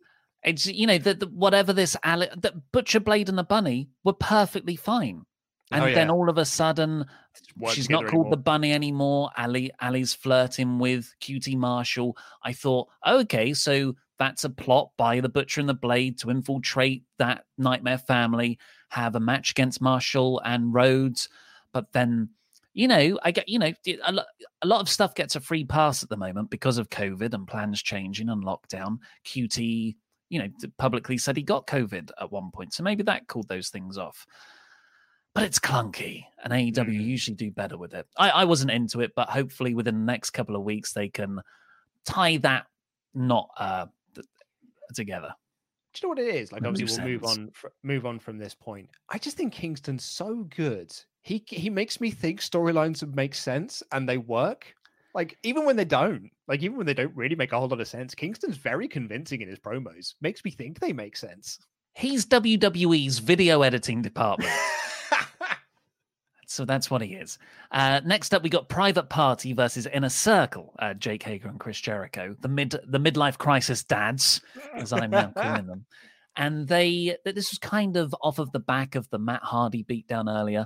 S4: It's, you know, the, the, whatever this, Ale- the Butcher Blade and the Bunny were perfectly fine. And
S10: Oh, yeah.
S4: then all of a sudden,
S10: Work
S4: she's not
S10: together
S4: called
S10: anymore.
S4: the bunny anymore. Ali Ali's flirting with Q T Marshall. I thought, okay, so that's a plot by the Butcher and the Blade to infiltrate that Nightmare family, have a match against Marshall and Rhodes. But then, you know, I get, you know, a lot, a lot of stuff gets a free pass at the moment because of COVID and plans changing and lockdown. Q T, you know, publicly said he got COVID at one point. So maybe that called those things off. But it's clunky, and A E W
S10: Mm.
S4: usually do better with it. I, I wasn't into it, but hopefully within the next couple of weeks they can tie that knot uh, th- together.
S10: Do you know what it is? Like,
S4: The
S10: obviously, we'll
S4: loose
S10: move
S4: ends.
S10: on. Fr- move on from this point. I just think Kingston's so good. He he makes me think storylines would make sense and they work. Like, even when they don't, like even when they don't really make a whole lot of sense, Kingston's very convincing in his promos. Makes me think they make sense.
S4: He's W W E's video editing department. So that's what he is. Uh, next up, we got Private Party versus Inner Circle. Uh, Jake Hager and Chris Jericho, the mid the midlife crisis dads, as I'm now calling them. And they this was kind of off of the back of the Matt Hardy beatdown earlier.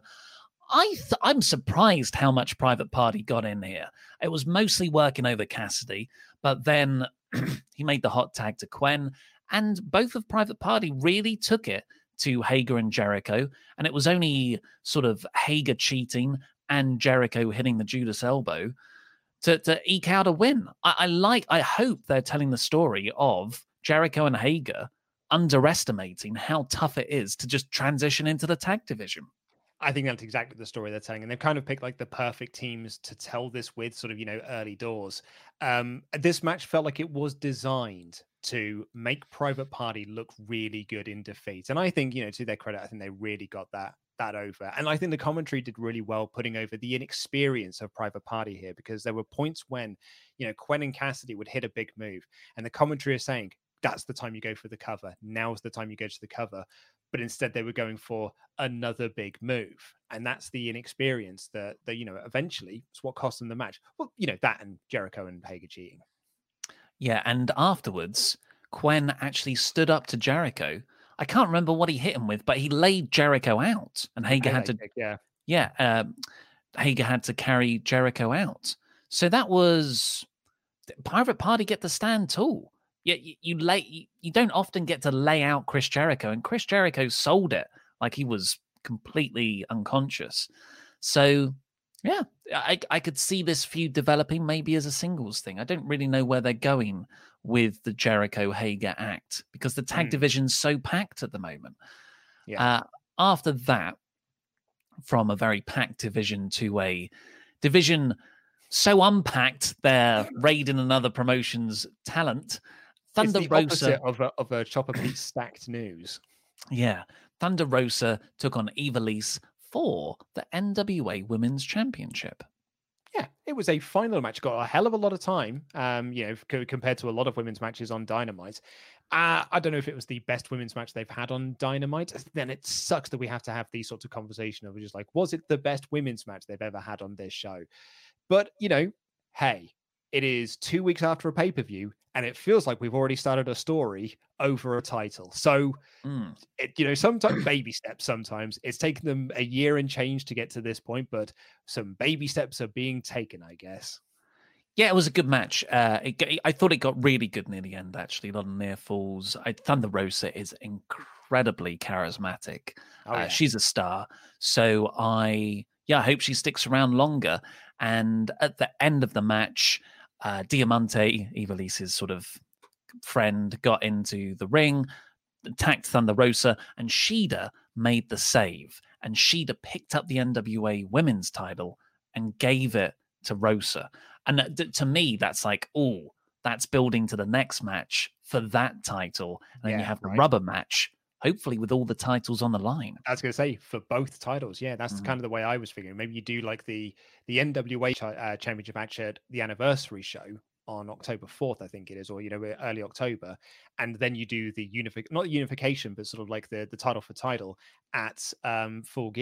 S4: I th- I'm surprised how much Private Party got in here. It was mostly working over Cassidy, but then he made the hot tag to Quen, and both of Private Party really took it to Hager and Jericho, and it was only sort of Hager cheating and Jericho hitting the Judas elbow to, to eke out a win. I, I like, I hope they're telling the story of Jericho and Hager underestimating how tough it is to just transition into the tag division.
S10: I think that's exactly the story they're telling, and they've kind of picked like the perfect teams to tell this with, sort of, you know, early doors. Um, this match felt like it was designed to make Private Party look really good in defeat, and I think, you know, to their credit, I think they really got that that over. And I think the commentary did really well putting over the inexperience of Private Party here, because there were points when, you know, Quen and Cassidy would hit a big move, and the commentary is saying that's the time you go for the cover. Now's the time you go to the cover. But instead they were going for another big move. And that's the inexperience that, that, you know, eventually it's what cost them the match. Well, you know, that and Jericho and Hager cheating.
S4: Yeah, and afterwards, Quen actually stood up to Jericho. I can't remember what he hit him with, but he laid Jericho out. And Hager had to,
S10: Kick, yeah.
S4: yeah, um, Hager had to carry Jericho out. So that was, Private Party get the stand too. Yeah, you, you lay. You don't often get to lay out Chris Jericho, and Chris Jericho sold it like he was completely unconscious. So, yeah, I, I could see this feud developing maybe as a singles thing. I don't really know where they're going with the Jericho Hager act because the tag
S10: Mm.
S4: division's so packed at the moment.
S10: Yeah.
S4: Uh, after that, from a very packed division to a division so unpacked, they're raiding another promotion's talent. Thunder
S10: it's the
S4: Rosa
S10: opposite of a, of a Chopper Pete stacked news.
S4: Yeah. Thunder Rosa took on Ivelisse for the N W A Women's Championship.
S10: Yeah, it was a final match. Got a hell of a lot of time, um, you know, c- compared to a lot of women's matches on Dynamite. Uh, I don't know if it was the best women's match they've had on Dynamite. Then it sucks that we have to have these sorts of conversation of just like, was it the best women's match they've ever had on this show? But, you know, hey, it is two weeks after a pay-per-view, and it feels like we've already started a story over a title. So,
S4: mm.
S10: it, you know, sometimes baby steps, sometimes it's taken them a year and change to get to this point, but some baby steps are being taken, I guess.
S4: Yeah, it was a good match. Uh, it, I thought it got really good near the end, actually. A lot of near falls. I, Thunder Rosa is incredibly charismatic.
S10: Oh, yeah.
S4: uh, she's a star. So I, yeah, I hope she sticks around longer. And at the end of the match, uh, Diamante, Ivelisse's sort of friend, got into the ring, attacked Thunder Rosa, and Shida made the save. And Shida picked up the N W A women's title and gave it to Rosa. And to me, that's like, oh, that's building to the next match for that title. And then
S10: Yeah,
S4: you have the
S10: right.
S4: rubber match, hopefully with all the titles on the line.
S10: I was going to say for both titles. Yeah, that's
S4: Mhm.
S10: kind of the way I was figuring. Maybe you do like the the N W A chi- uh, championship match at the anniversary show on October fourth, I think it is, or, you know, early October. And then you do the unific, not unification, but sort of like the, the title for title at um, Full Gear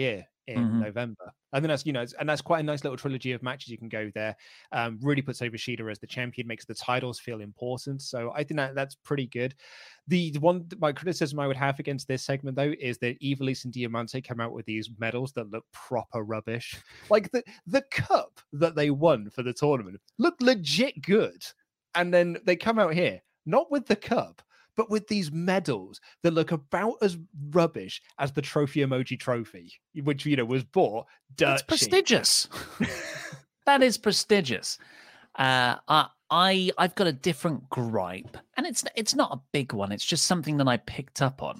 S10: in
S4: Mm-hmm.
S10: November. I think that's, you know, and that's quite a nice little trilogy of matches you can go there. Um, really puts over Shida as the champion, makes the titles feel important. So I think that that's pretty good. The, the one, my criticism I would have against this segment though, is that Ivelisse and Diamante come out with these medals that look proper rubbish. Like the, the cup that they won for the tournament looked legit good. And then they come out here, not with the cup, but with these medals that look about as rubbish as the Trophy Emoji trophy, which, you know, was bought dirt
S4: That's
S10: cheap.
S4: prestigious. That is prestigious. Uh, I, I, I've got a different gripe, and it's it's not a big one. It's just something that I picked up on.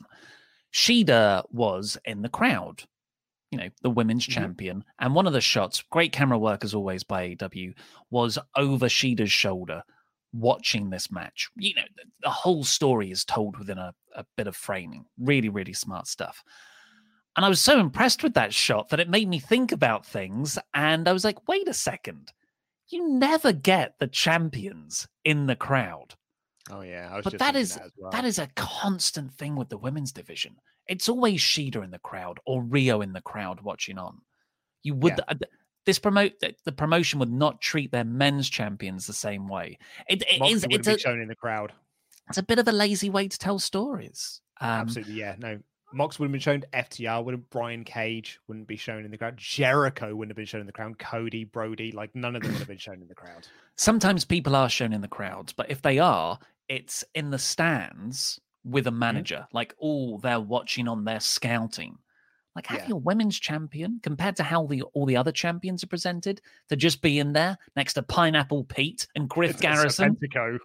S4: Shida was in the crowd, you know, the women's mm-hmm. champion, and one of the shots, great camera work as always by A E W, was over Shida's shoulder, watching this match. You know, the, the whole story is told within a, a bit of framing. Really, really smart stuff. And I was so impressed with that shot that it made me think about things. And I was like, wait a second. You never get the champions in the crowd.
S10: Oh, yeah. I was
S4: but
S10: just
S4: that is
S10: that, as well.
S4: that is a constant thing with the women's division. It's always Shida in the crowd or Rio in the crowd watching on. You would... Yeah. This promote the promotion would not treat their men's champions the same way. It, it
S10: Moxley
S4: is
S10: wouldn't
S4: it's
S10: be
S4: a,
S10: shown in the crowd.
S4: It's a bit of a lazy way to tell stories. Um,
S10: Absolutely, yeah. No, Mox wouldn't have been shown. F T R wouldn't. Brian Cage wouldn't be shown in the crowd. Jericho wouldn't have been shown in the crowd. Cody, Brody, like none of them would have been shown in the crowd.
S4: Sometimes people are shown in the crowds, but if they are, it's in the stands with a manager. Mm-hmm. Like, oh, they're watching on, they're scouting. Like, have yeah. your women's champion, compared to how the all the other champions are presented, to just be in there next to Pineapple Pete and Griff
S10: it's,
S4: Garrison.
S10: It's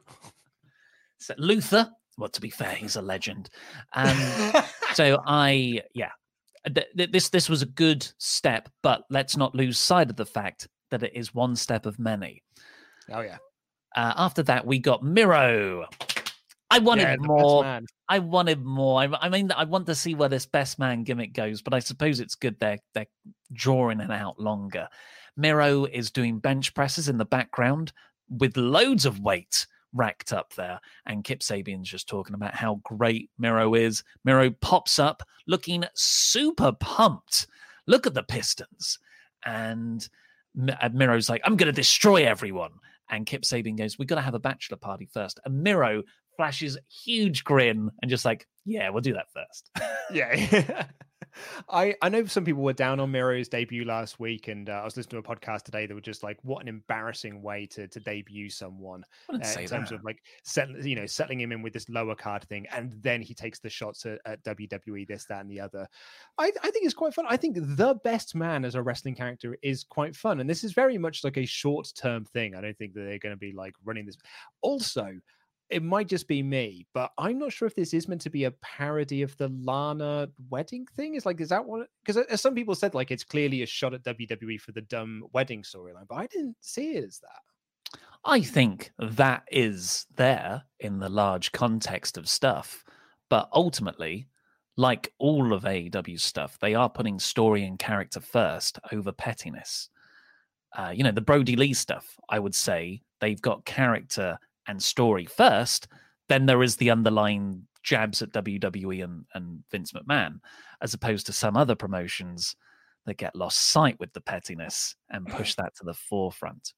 S4: so Luther, well, to be fair, he's a legend. Um, so I, yeah, th- th- this this was a good step, but let's not lose sight of the fact that it is one step of many.
S10: Oh, yeah.
S4: Uh, after that, we got Miro. I wanted
S10: yeah,
S4: more. I wanted more. I, I mean, I want to see where this best man gimmick goes, but I suppose it's good they're, they're drawing it out longer. Miro is doing bench presses in the background with loads of weight racked up there, and Kip Sabian's just talking about how great Miro is. Miro pops up looking super pumped. Look at the Pistons. And Miro's like, I'm going to destroy everyone. And Kip Sabian goes, we've got to have a bachelor party first. And Miro flashes huge grin and just like, yeah, we'll do that first.
S10: yeah. I, I know some people were down on Miro's debut last week, and uh, I was listening to a podcast today that were just like, what an embarrassing way to to debut someone uh, in terms
S4: that.
S10: of like settling, you know, settling him in with this lower card thing, and then he takes the shots at, at W W E, this, that, and the other. I, I think it's quite fun. I think the best man as a wrestling character is quite fun, and this is very much like a short term thing. I don't think that they're going to be like running this. Also, it might just be me, but I'm not sure if this is meant to be a parody of the Lana wedding thing. Is like, is that what? Because as some people said, like it's clearly a shot at W W E for the dumb wedding storyline, but I didn't see it as that.
S4: I think that is there in the large context of stuff, but ultimately, like all of A E W stuff, they are putting story and character first over pettiness. Uh, you know, the Brody Lee stuff, I would say they've got character and story first, then there is the underlying jabs at W W E and, and Vince McMahon, as opposed to some other promotions that get lost sight with the pettiness and push that to the forefront.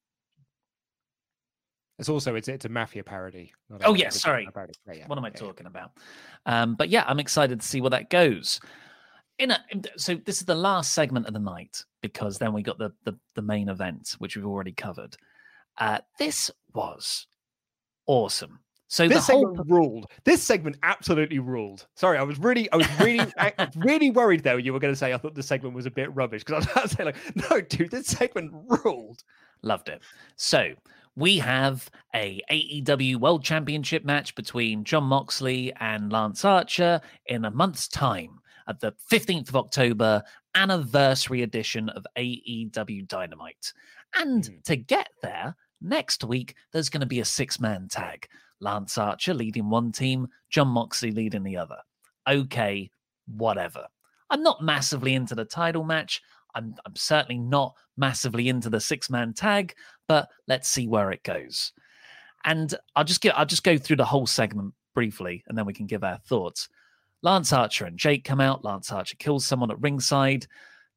S10: It's also, it's, it's a mafia parody.
S4: Not oh, yeah, sorry.
S10: Yeah, yeah.
S4: What am I
S10: yeah,
S4: talking
S10: yeah.
S4: about? Um, but yeah, I'm excited to see where that goes. In a, so this is the last segment of the night, because then we got the, the, the main event, which we've already covered. Uh, this was awesome. So
S10: this
S4: the
S10: segment
S4: whole
S10: ruled. This segment absolutely ruled. Sorry, I was really, I was really, I, really worried though. You were going to say I thought the segment was a bit rubbish, because I was about to say like, no, dude, this segment ruled.
S4: Loved it. So we have a A E W World Championship match between Jon Moxley and Lance Archer in a month's time at the fifteenth of October anniversary edition of A E W Dynamite. And mm. to get there, next week, there's going to be a six-man tag. Lance Archer leading one team, Jon Moxley leading the other. Okay, whatever. I'm not massively into the title match. I'm, I'm certainly not massively into the six-man tag, but let's see where it goes. And I'll just get, I'll just go through the whole segment briefly, and then we can give our thoughts. Lance Archer and Jake come out. Lance Archer kills someone at ringside.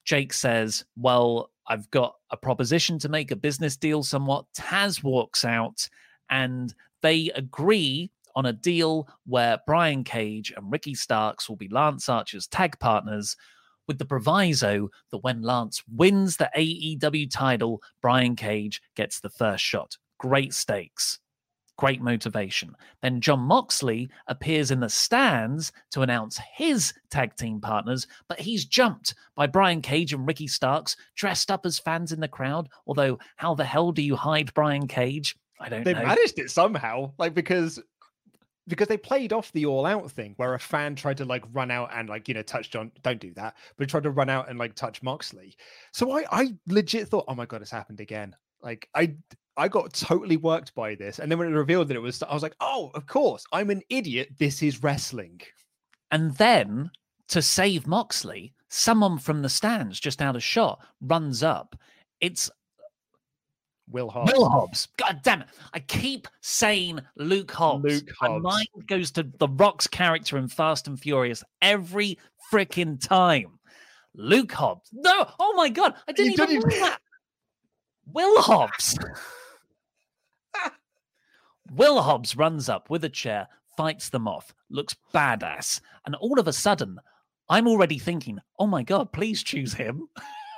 S4: Jake says, well, I've got a proposition to make, a business deal somewhat. Taz walks out and they agree on a deal where Brian Cage and Ricky Starks will be Lance Archer's tag partners, with the proviso that when Lance wins the A E W title, Brian Cage gets the first shot. Great stakes. Great motivation. Then Jon Moxley appears in the stands to announce his tag team partners, but he's jumped by Brian Cage and Ricky Starks, dressed up as fans in the crowd. Although, how the hell do you hide Brian Cage? I don't
S10: they
S4: know.
S10: They managed it somehow, like because because they played off the All Out thing, where a fan tried to like run out and like you know touch John. Don't do that, but tried to run out and like touch Moxley. So I I legit thought, oh my god, it's happened again. Like I. I got totally worked by this. And then when it revealed that it was, I was like, oh, of course, I'm an idiot. This is wrestling.
S4: And then to save Moxley, someone from the stands just out of shot runs up. It's
S10: Will Hobbs.
S4: Will Hobbs. God damn it. I keep saying Luke Hobbs.
S10: Luke Hobbs.
S4: My mind goes to The Rock's character in Fast and Furious every freaking time. Luke Hobbs. No. Oh my God. I didn't you even know that. Will Hobbs. Will Hobbs runs up with a chair, fights them off, looks badass. And all of a sudden, I'm already thinking, oh my God, please choose him.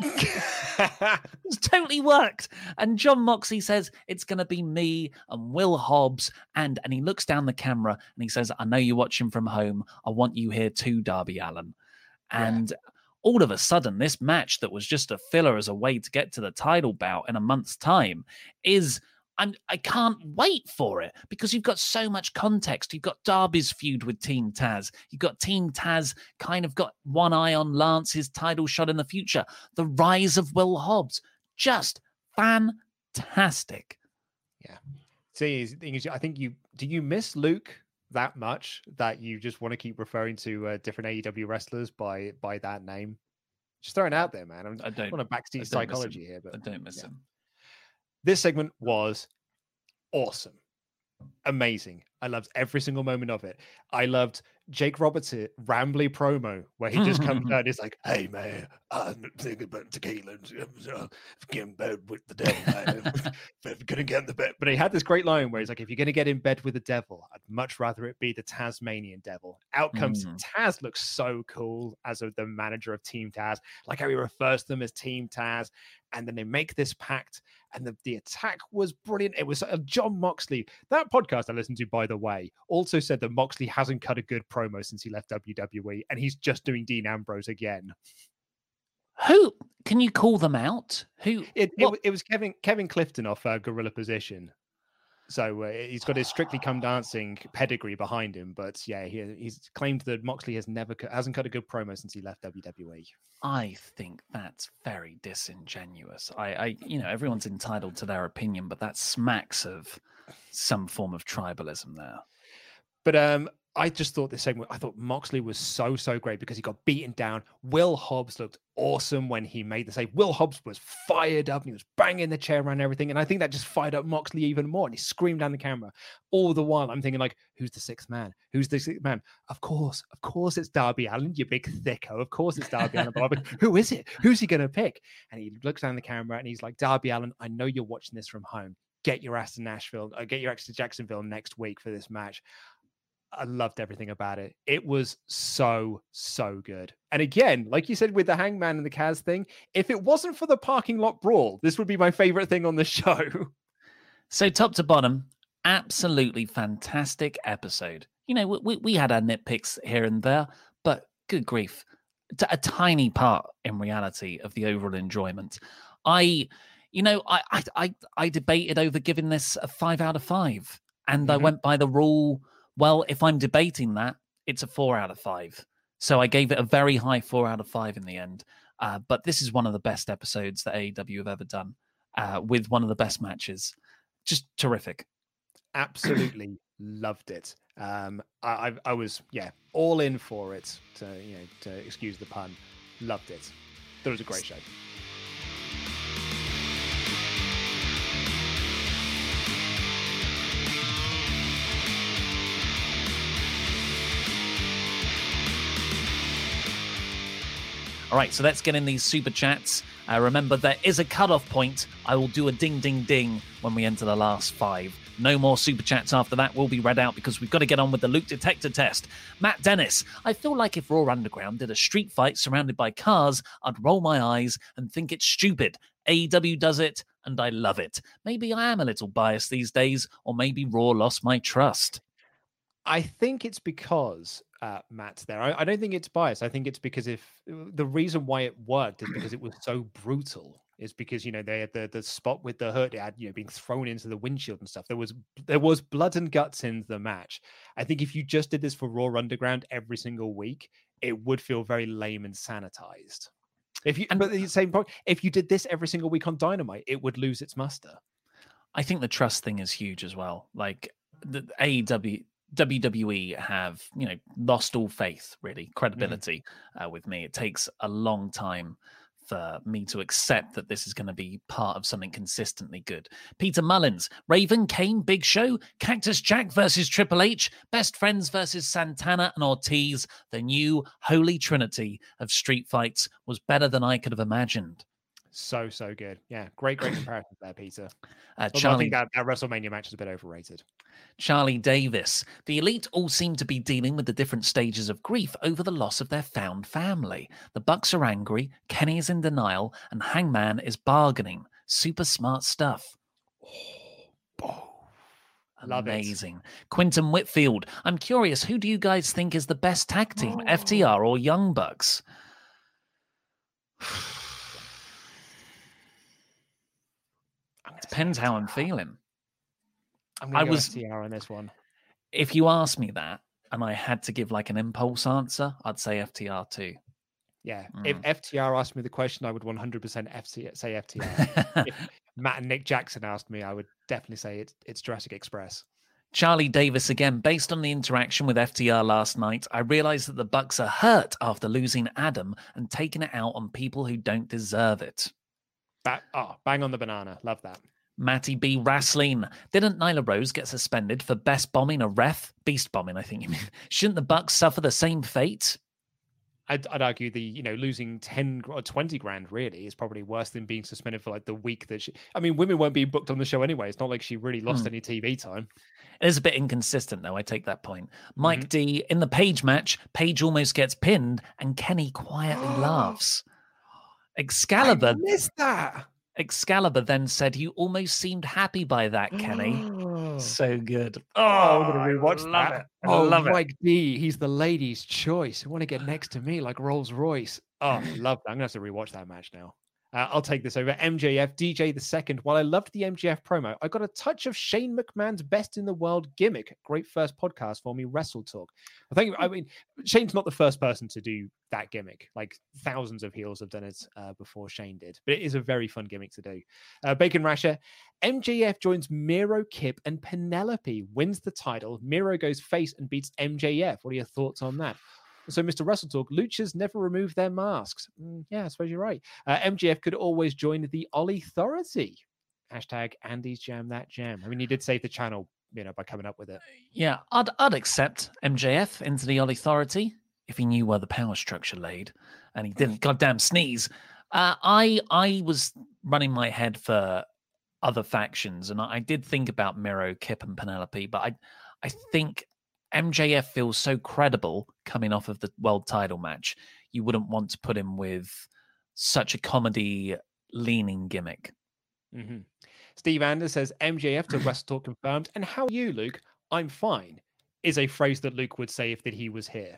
S4: It's totally worked. And Jon Moxley says, it's going to be me and Will Hobbs. And, and he looks down the camera and he says, I know you're watching from home. I want you here too, Darby Allin. And... Yeah. All of a sudden, this match that was just a filler as a way to get to the title bout in a month's time is, I'm, I can't wait for it because you've got so much context. You've got Darby's feud with Team Taz. You've got Team Taz kind of got one eye on Lance's title shot in the future. The rise of Will Hobbs. Just fantastic.
S10: Yeah. See, the thing is, I think you, do you miss Luke that much that you just want to keep referring to uh, different A E W wrestlers by by that name? Just throwing it out there, man. I'm, I don't want to backseat psychology here, but
S4: I don't miss
S10: yeah.
S4: him.
S10: This segment was awesome, amazing. I loved every single moment of it. I loved Jake Roberts' rambly promo where he just comes out and he's like, hey man, I'm thinking about tequila and uh, get in bed with the devil, man. If I'm gonna get in the bed. But he had this great line where he's like, if you're gonna get in bed with the devil, I'd much rather it be the Tasmanian devil. Out comes mm. Taz. Looks so cool as a, the manager of Team Taz, like how he refers to them as Team Taz. And then they make this pact, and the, the attack was brilliant. It was uh, Jon Moxley. That podcast I listened to, by the way, also said that Moxley hasn't cut a good promo since he left W W E, and he's just doing Dean Ambrose again.
S4: Who can you call them out? Who?
S10: It it, it was Kevin Kevin Clifton off uh, Gorilla Position. So uh, he's got his Strictly Come Dancing pedigree behind him, but yeah, he, he's claimed that Moxley has never hasn't cut a good promo since he left W W E.
S4: I think that's very disingenuous. I, I, you know, everyone's entitled to their opinion, but that smacks of some form of tribalism there.
S10: But um, I just thought this segment, I thought Moxley was so, so great because he got beaten down. Will Hobbs looked awesome when he made the save. Will Hobbs was fired up and he was banging the chair around and everything. And I think that just fired up Moxley even more. And he screamed down the camera. All the while, I'm thinking like, who's the sixth man? Who's the sixth man? Of course, of course it's Darby Allin, you big thicko. Of course it's Darby Allin. But who is it? Who's he going to pick? And he looks down the camera and he's like, Darby Allin, I know you're watching this from home. Get your ass to Nashville. Uh, get your ass to Jacksonville next week for this match. I loved everything about it. It was so, so good. And again, like you said with the Hangman and the Kaz thing, if it wasn't for the parking lot brawl, this would be my favorite thing on the show.
S4: So top to bottom, absolutely fantastic episode. You know, we, we had our nitpicks here and there, but good grief, a tiny part in reality of the overall enjoyment. I, you know, I, I, I, I debated over giving this a five out of five. And mm-hmm. I went by the rule, well, if I'm debating that, it's a four out of five. So I gave it a very high four out of five in the end. Uh, but this is one of the best episodes that A E W have ever done, uh, with one of the best matches. Just terrific.
S10: Absolutely loved it. Um, I, I, I was, yeah, all in for it. To you know, to excuse the pun, loved it. Thought it was a great show.
S4: All right, so let's get in these super chats. Uh, remember, there is a cutoff point. I will do a ding, ding, ding when we enter the last five. No more super chats after that will be read out because we've got to get on with the Luke detector test. Matt Dennis, I feel like if Raw Underground did a street fight surrounded by cars, I'd roll my eyes and think it's stupid. A E W does it, and I love it. Maybe I am a little biased these days, or maybe Raw lost my trust.
S10: I think it's because, uh, Matt, there. I, I don't think it's biased. I think it's because if the reason why it worked is because it was so brutal. Is because, you know, they had the, the spot with the hurt, it had, you know, being thrown into the windshield and stuff. There was there was blood and guts in the match. I think if you just did this for Raw Underground every single week, it would feel very lame and sanitized. If you, and, but at the same point, if you did this every single week on Dynamite, it would lose its muster.
S4: I think the trust thing is huge as well. Like the A E W. W W E have, you know, lost all faith, really, credibility mm. uh, with me. It takes a long time for me to accept that this is going to be part of something consistently good. Peter Mullins, Raven, Kane, Big Show, Cactus Jack versus Triple H, Best Friends versus Santana and Ortiz. The new holy trinity of street fights was better than I could have imagined.
S10: So, so good. Yeah, great, great comparison there, Peter.
S4: Uh, Charlie,
S10: I think that, that WrestleMania match is a bit overrated.
S4: Charlie Davis. The Elite all seem to be dealing with the different stages of grief over the loss of their found family. The Bucks are angry, Kenny is in denial, and Hangman is bargaining. Super smart stuff.
S10: Oh, love
S4: Amazing.
S10: it.
S4: Quinton Whitfield. I'm curious, who do you guys think is the best tag team, oh. F T R or Young Bucks? Depends how I'm feeling.
S10: I'm going to
S4: I
S10: go
S4: was
S10: F T R on this one.
S4: If you asked me that and I had to give like an impulse answer, I'd say F T R too.
S10: Yeah.
S4: Mm.
S10: If F T R asked me the question, I would one hundred percent F C, say F T R. If Matt and Nick Jackson asked me, I would definitely say it's, it's Jurassic Express.
S4: Charlie Davis again. Based on the interaction with F T R last night, I realized that the Bucks are hurt after losing Adam and taking it out on people who don't deserve it.
S10: Ba- oh, bang on the banana. Love that.
S4: Matty B. Wrestling. Didn't Nyla Rose get suspended for best bombing a ref? Beast bombing, I think you mean. Shouldn't the Bucks suffer the same fate?
S10: I'd, I'd argue the, you know, losing ten or twenty grand really is probably worse than being suspended for like the week that she, I mean, women won't be booked on the show anyway. It's not like she really lost hmm. any T V time.
S4: It is a bit inconsistent though. I take that point. Mike mm-hmm. D. In the Page match, Page almost gets pinned and Kenny quietly laughs. Excalibur.
S10: I missed that.
S4: Excalibur then said, "You almost seemed happy by that, Kenny."
S10: Oh.
S4: So good.
S10: Oh, I'm going to rewatch
S4: I
S10: that.
S4: Love it. I
S10: oh,
S4: love
S10: Mike
S4: it.
S10: D, he's the lady's choice. I want to get next to me like Rolls Royce. Oh, I love that. I'm going to have to rewatch that match now. Uh, I'll take this over. M J F, D J the second. While I loved the M J F promo, I got a touch of Shane McMahon's best in the world gimmick. Great first podcast for me, Wrestle Talk. I think, I mean, Shane's not the first person to do that gimmick. Like thousands of heels have done it uh, before Shane did, but it is a very fun gimmick to do. Uh, Bacon Rasher, M J F joins Miro, Kip, and Penelope, wins the title. Miro goes face and beats M J F. What are your thoughts on that? So, Mister Wrestle Talk, luchas never remove their masks. Mm, yeah, I suppose you're right. Uh, M J F could always join the Ollie Authority. Hashtag Andy's Jam That Jam. I mean, he did save the channel, you know, by coming up with it.
S4: Yeah, I'd, I'd accept M J F into the Ollie Authority if he knew where the power structure laid and he didn't goddamn sneeze. Uh, I I was running my head for other factions, and I, I did think about Miro, Kip, and Penelope, but I I think M J F feels so credible coming off of the world title match. You wouldn't want to put him with such a comedy-leaning gimmick.
S10: Mm-hmm. Steve Anders says, M J F to Wrestle Talk confirmed. And how are you, Luke? I'm fine, is a phrase that Luke would say if that he was here.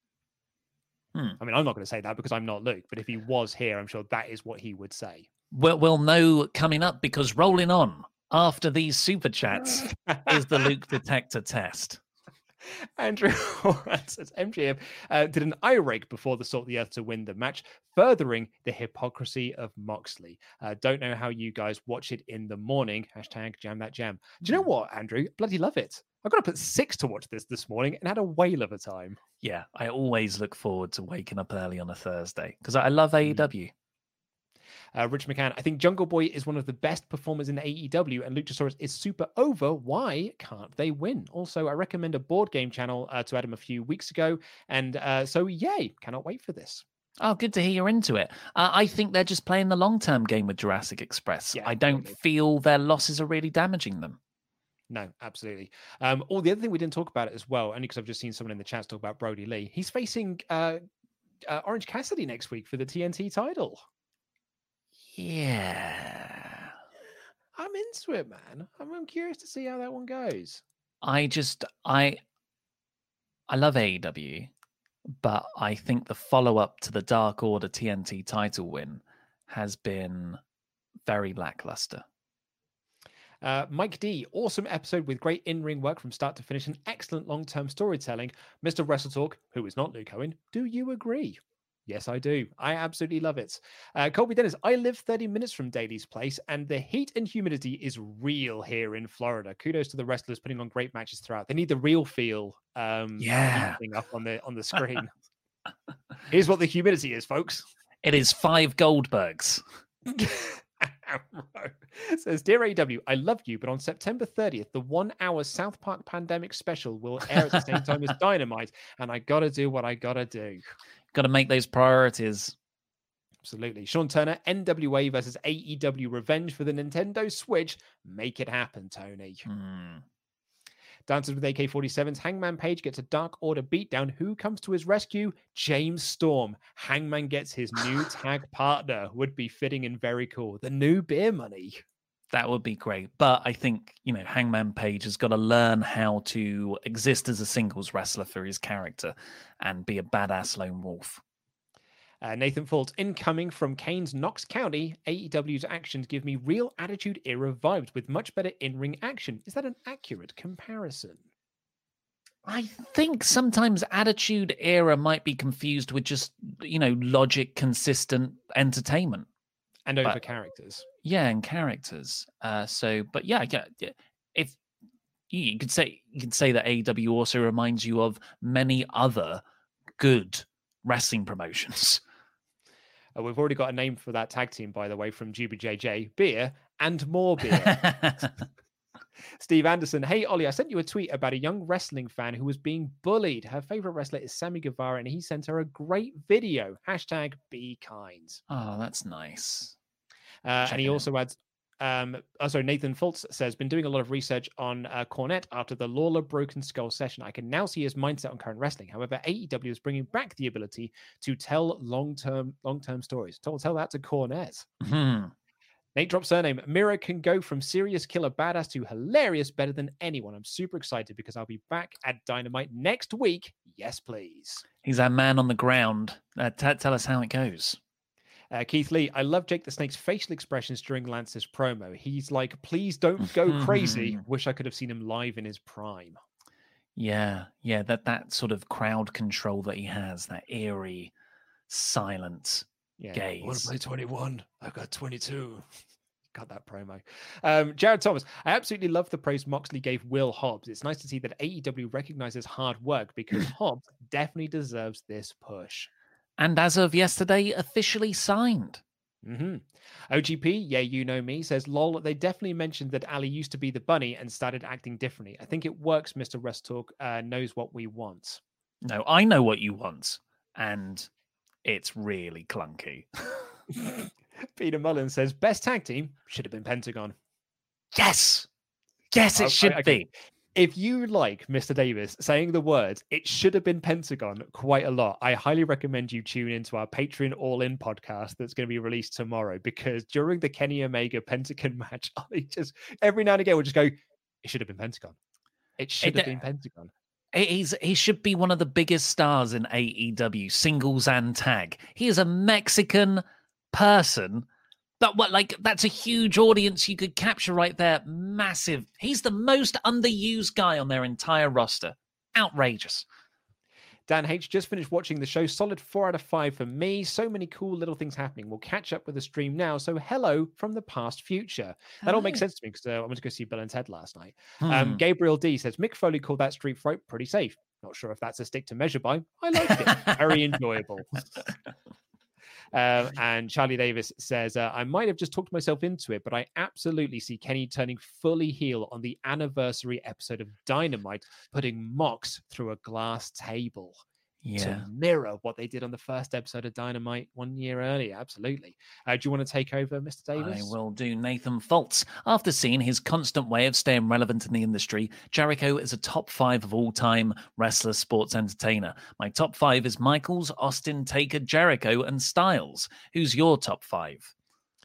S4: Hmm.
S10: I mean, I'm not going to say that because I'm not Luke, but if he was here, I'm sure that is what he would say.
S4: We'll, we'll know coming up because rolling on after these super chats is the Luke detector test.
S10: Andrew says M J F uh, did an eye rake before the Salt of the Earth to win the match, furthering the hypocrisy of Moxley. Uh, don't know how you guys watch it in the morning. Hashtag Jam That Jam. Do you know what, Andrew? Bloody love it. I've got to put six to watch this this morning and had a whale of a time.
S4: Yeah, I always look forward to waking up early on a Thursday because I love A E W.
S10: Uh, Rich McCann, I think Jungle Boy is one of the best performers in A E W and Luchasaurus is super over. Why can't they win? Also, I recommend a board game channel uh, to Adam a few weeks ago. And uh, so, yay, cannot wait for this.
S4: Oh, good to hear you're into it. Uh, I think they're just playing the long-term game with Jurassic Express.
S10: Yeah,
S4: I don't
S10: absolutely.
S4: feel their losses are really damaging them.
S10: No, absolutely. Um, oh, the other thing we didn't talk about it as well, only because I've just seen someone in the chat talk about Brody Lee. He's facing uh, uh, Orange Cassidy next week for the T N T title.
S4: Yeah.
S10: I'm into it, man. I'm, I'm curious to see how that one goes.
S4: I just, I, I love A E W, but I think the follow-up to the Dark Order T N T title win has been very lackluster.
S10: Uh, Mike D, awesome episode with great in-ring work from start to finish and excellent long-term storytelling. Mister Wrestle Talk, who is not Luke Owen, do you agree? Yes, I do. I absolutely love it. Uh, Colby Dennis, I live thirty minutes from Daly's Place, and the heat and humidity is real here in Florida. Kudos to the wrestlers putting on great matches throughout. They need the real feel um,
S4: Yeah.
S10: thing up on the on the screen. Here's what the humidity is, folks.
S4: It is five Goldbergs.
S10: Says, Dear A E W, I love you, but on September thirtieth, the one-hour South Park Pandemic special will air at the same time as Dynamite, and I gotta do what I gotta do.
S4: Got to make those priorities.
S10: Absolutely. Sean Turner, N W A versus A E W Revenge for the Nintendo Switch. Make it happen, Tony.
S4: Mm.
S10: Dances with A K forty-sevens. Hangman Page gets a Dark Order beatdown. Who comes to his rescue? James Storm. Hangman gets his new tag partner. Would be fitting and very cool. The new beer money.
S4: That would be great. But I think, you know, Hangman Page has got to learn how to exist as a singles wrestler for his character and be a badass lone wolf.
S10: Uh, Nathan Fault, incoming from Kane's Knox County, A E W's actions give me real Attitude Era vibes with much better in-ring action. Is that an accurate comparison?
S4: I think sometimes Attitude Era might be confused with just, you know, logic, consistent entertainment.
S10: And over
S4: but,
S10: characters.
S4: Yeah, and characters. Uh, so, but yeah, yeah, if you could say, you could say that A E W also reminds you of many other good wrestling promotions.
S10: Uh, we've already got a name for that tag team, by the way, from G B J J. Beer and more beer. Steve Anderson. Hey, Ollie, I sent you a tweet about a young wrestling fan who was being bullied. Her favorite wrestler is Sammy Guevara, and he sent her a great video. Hashtag be kind.
S4: Oh, that's nice.
S10: Uh, and he also adds, um, oh, sorry, Nathan Fultz says, been doing a lot of research on uh, Cornette after the Lawler Broken Skull session. I can now see his mindset on current wrestling. However, A E W is bringing back the ability to tell long-term long-term stories. Tell, tell that to Cornette.
S4: Mm-hmm.
S10: Nate drops surname. Mira can go from serious killer badass to hilarious better than anyone. I'm super excited because I'll be back at Dynamite next week. Yes, please.
S4: He's our man on the ground. Uh, t- tell us how it goes.
S10: Uh, Keith Lee, I love Jake the Snake's facial expressions during Lance's promo. He's like, please don't go crazy. Wish I could have seen him live in his prime.
S4: Yeah, yeah, that that sort of crowd control that he has, that eerie, silent
S10: yeah.
S4: gaze.
S10: I want to play twenty-one. I've got twenty-two. Got that promo. Um, Jared Thomas, I absolutely love the praise Moxley gave Will Hobbs. It's nice to see that A E W recognizes hard work because Hobbs definitely deserves this push.
S4: And as of yesterday, officially signed.
S10: Mm-hmm. O G P, yeah, you know me, says, lol, they definitely mentioned that Ali used to be the bunny and started acting differently. I think it works, Mister Wrestle Talk uh, knows what we want.
S4: No, I know what you want. And it's really clunky.
S10: Peter Mullen says, best tag team should have been Pentagon.
S4: Yes! Yes, it should
S10: okay.
S4: be.
S10: If you like Mister Davis saying the words, it should have been Pentagon quite a lot, I highly recommend you tune into our Patreon All-In podcast that's going to be released tomorrow, because during the Kenny Omega Pentagon match, I just, every now and again, we'll just go, it should have been Pentagon. It should it, have been Pentagon.
S4: He's, he should be one of the biggest stars in A E W, singles and tag. He is a Mexican person. That what like that's a huge audience you could capture right there. Massive. He's the most underused guy on their entire roster. Outrageous.
S10: Dan H just finished watching the show. Solid four out of five for me. So many cool little things happening. We'll catch up with the stream now. So hello from the past future. That Hi. all makes sense to me because uh, I went to go see Bill and Ted last night. Hmm. Um, Gabriel D says Mick Foley called that street fight pretty safe. Not sure if that's a stick to measure by. I liked it. Very enjoyable. Uh, and Charlie Davis says, uh, I might have just talked myself into it, but I absolutely see Kenny turning fully heel on the anniversary episode of Dynamite, putting Mox through a glass table.
S4: Yeah.
S10: to mirror what they did on the first episode of Dynamite one year earlier. Absolutely. Uh, do you want to take over, Mister Davis?
S4: I will do. Nathan Foltz. After seeing his constant way of staying relevant in the industry, Jericho is a top five of all time wrestler, sports entertainer. My top five is Michaels, Austin, Taker, Jericho, and Styles. Who's your top five?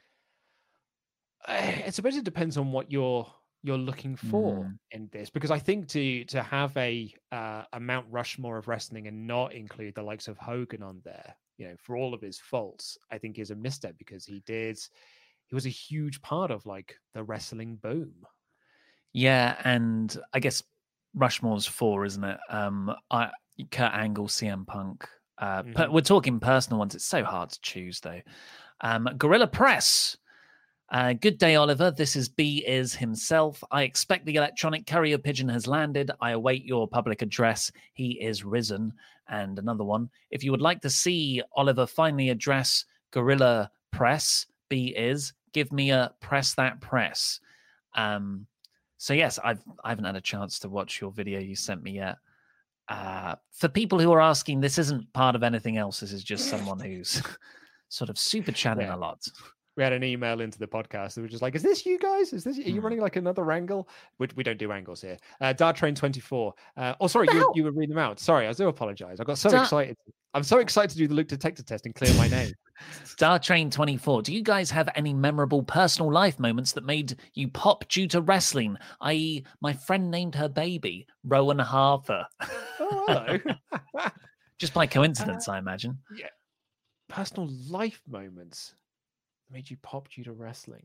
S10: Uh, I suppose it depends on what you're you're looking for
S4: Mm.
S10: in this, because I think to to have a uh, a Mount Rushmore of wrestling and not include the likes of Hogan on there, you know, for all of his faults, I think is a misstep, because he did he was a huge part of like the wrestling boom.
S4: Yeah, and I guess Rushmore's four, isn't it? Um, I, Kurt Angle, C M Punk. Uh,
S10: Mhm.
S4: per, we're talking personal ones. It's so hard to choose, though. Um, Gorilla Press. Uh, good day, Oliver. This is B is himself. I expect the electronic courier pigeon has landed. I await your public address. He is risen. And another one. If you would like to see Oliver finally address Gorilla Press, B is, give me a press that press. Um, so yes, I've I haven't had a chance to watch your video you sent me yet. Uh, for people who are asking, this isn't part of anything else. This is just someone who's sort of super chatting
S10: Yeah.
S4: a lot.
S10: We had an email into the podcast that was just like, is this you guys? Is this, are you running like another angle? We, we don't do angles here. Uh, Dart Train twenty-four. Uh, oh, sorry, you, you were reading them out. Sorry, I do apologize. I got so
S4: Dart-
S10: excited. I'm so excited to do the Luke detector test and clear my name.
S4: Star Train twenty-four. Do you guys have any memorable personal life moments that made you pop due to wrestling? that is, my friend named her baby Rowan Harper.
S10: Oh, hello.
S4: Just by coincidence, I imagine.
S10: Yeah. Personal life moments that made you pop due to wrestling.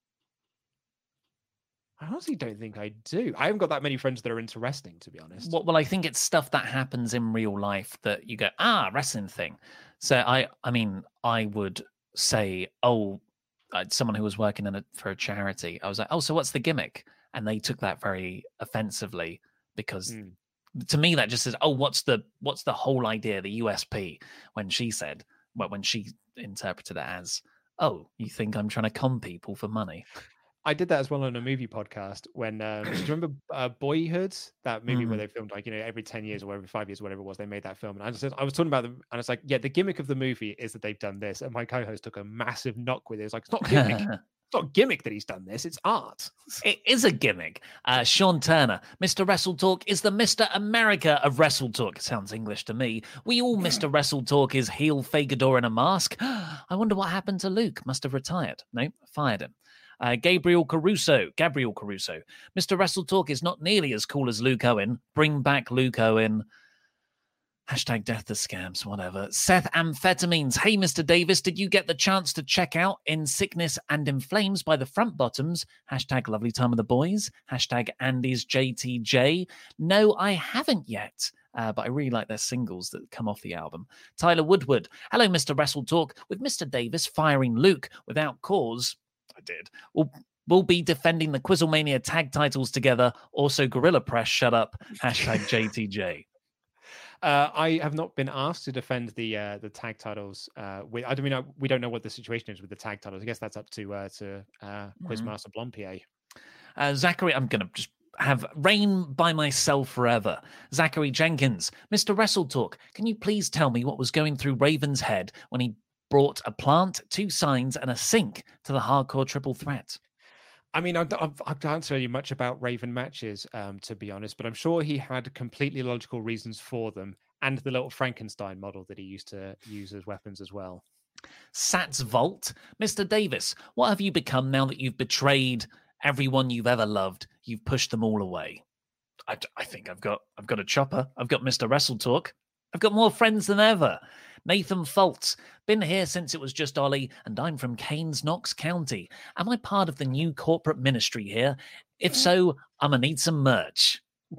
S10: I honestly don't think I do. I haven't got that many friends that are into wrestling, to be honest.
S4: Well, well, I think it's stuff that happens in real life that you go, ah, wrestling thing. So I, I mean, I would say, oh, uh, someone who was working in a, for a charity, I was like, oh, so what's the gimmick? And they took that very offensively because
S10: Mm.
S4: to me that just says, oh, what's the what's the whole idea, the U S P? When she said, well, when she interpreted it as, oh, you think I'm trying to con people for money?
S10: I did that as well on a movie podcast when, um, do you remember uh, Boyhood, that movie where
S4: Mhm.
S10: they filmed like, you know, every ten years or every five years, whatever it was, they made that film. And I just said, I was talking about them and it's like, yeah, the gimmick of the movie is that they've done this. And my co-host took a massive knock with it. It's like, it's not gimmick. It's not gimmick that he's done this. It's art.
S4: It is a gimmick. Uh, Sean Turner, Mister Wrestle Talk is the Mister America of Wrestle Talk. Sounds English to me. We all Mister Wrestle Talk is heel Fagador in a mask. I wonder what happened to Luke. Must have retired. No, fired him. Uh, Gabriel Caruso, Gabriel Caruso. Mister Wrestle Talk is not nearly as cool as Luke Owen. Bring back Luke Owen. Hashtag death to scams, whatever. Seth Amphetamines. Hey, Mister Davis, did you get the chance to check out In Sickness and in Flames by the Front Bottoms? Hashtag lovely time with the boys. Hashtag Andy's J T J. No, I haven't yet. Uh, but I really like their singles that come off the album. Tyler Woodward. Hello, Mister Wrestle Talk. With Mister Davis firing Luke without cause. I did. We'll, we'll be defending the Quizzlemania tag titles together. Also, Gorilla Press, shut up. Hashtag J T J.
S10: Uh, I have not been asked to defend the uh, the tag titles. Uh, with, I don't mean I, we don't know what the situation is with the tag titles. I guess that's up to uh, to uh, Quizmaster Blompier.
S4: Uh, Zachary, I'm going to just have reign by myself forever. Zachary Jenkins, Mister Wrestle Talk, can you please tell me what was going through Raven's head when he brought a plant, two signs, and a sink to the hardcore triple threat?
S10: I mean, I, I, I can't tell you much about Raven matches, um, to be honest, but I'm sure he had completely logical reasons for them, and the little Frankenstein model that he used to use as weapons as well.
S4: Sats Vault, Mister Davis, what have you become now that you've betrayed everyone you've ever loved? You've pushed them all away. I, I think I've got I've got a chopper. I've got Mister Wrestle Talk. I've got more friends than ever. Nathan Fultz, been here since it was just Ollie, and I'm from Keynes, Knox County. Am I part of the new corporate ministry here? If so, I'm gonna need some merch.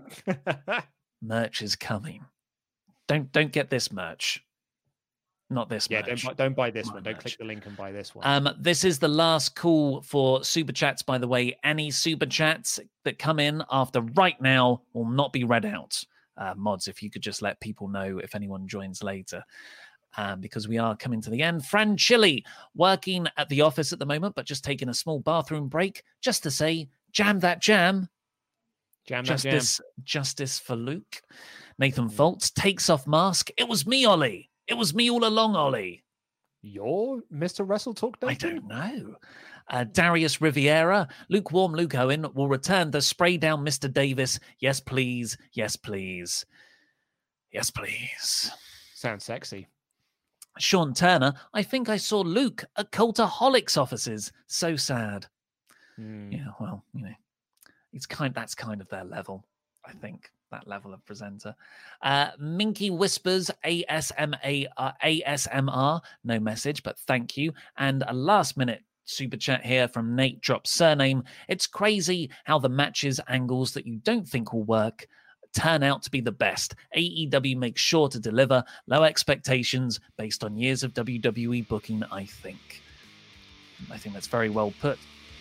S4: Merch is coming. Don't don't get this merch. Not this
S10: Yeah,
S4: merch.
S10: don't buy, don't buy this
S4: My
S10: one. Don't
S4: merch.
S10: click the link and buy this one.
S4: Um, this is the last call for super chats, by the way. Any super chats that come in after right now will not be read out. Uh, mods, if you could just let people know if anyone joins later. Um, because we are coming to the end. Fran Chili, working at the office at the moment, but just taking a small bathroom break just to say, jam that jam.
S10: Jam that
S4: Justice,
S10: jam.
S4: justice for Luke. Nathan Foltz takes off mask. It was me, Ollie. It was me all along, Ollie.
S10: You're Mister Wrestle Talk, Nathan?
S4: I don't know. Uh, Darius Riviera, lukewarm Luke Owen will return to spray down Mister Davis. Yes, please. Yes, please. Yes, please.
S10: Sounds sexy.
S4: Sean Turner, I think I saw Luke at Cultaholics offices. So sad.
S10: Mm.
S4: Yeah, well, you know, it's kind. That's kind of their level, I think. That level of presenter. Uh, Minky Whispers, A S M A, uh, A S M R, no message, but thank you. And a last minute super chat here from Nate Drop Surname. It's crazy how the matches angles that you don't think will work turn out to be the best. A E W makes sure to deliver low expectations based on years of W W E booking, I think. I think that's very well put.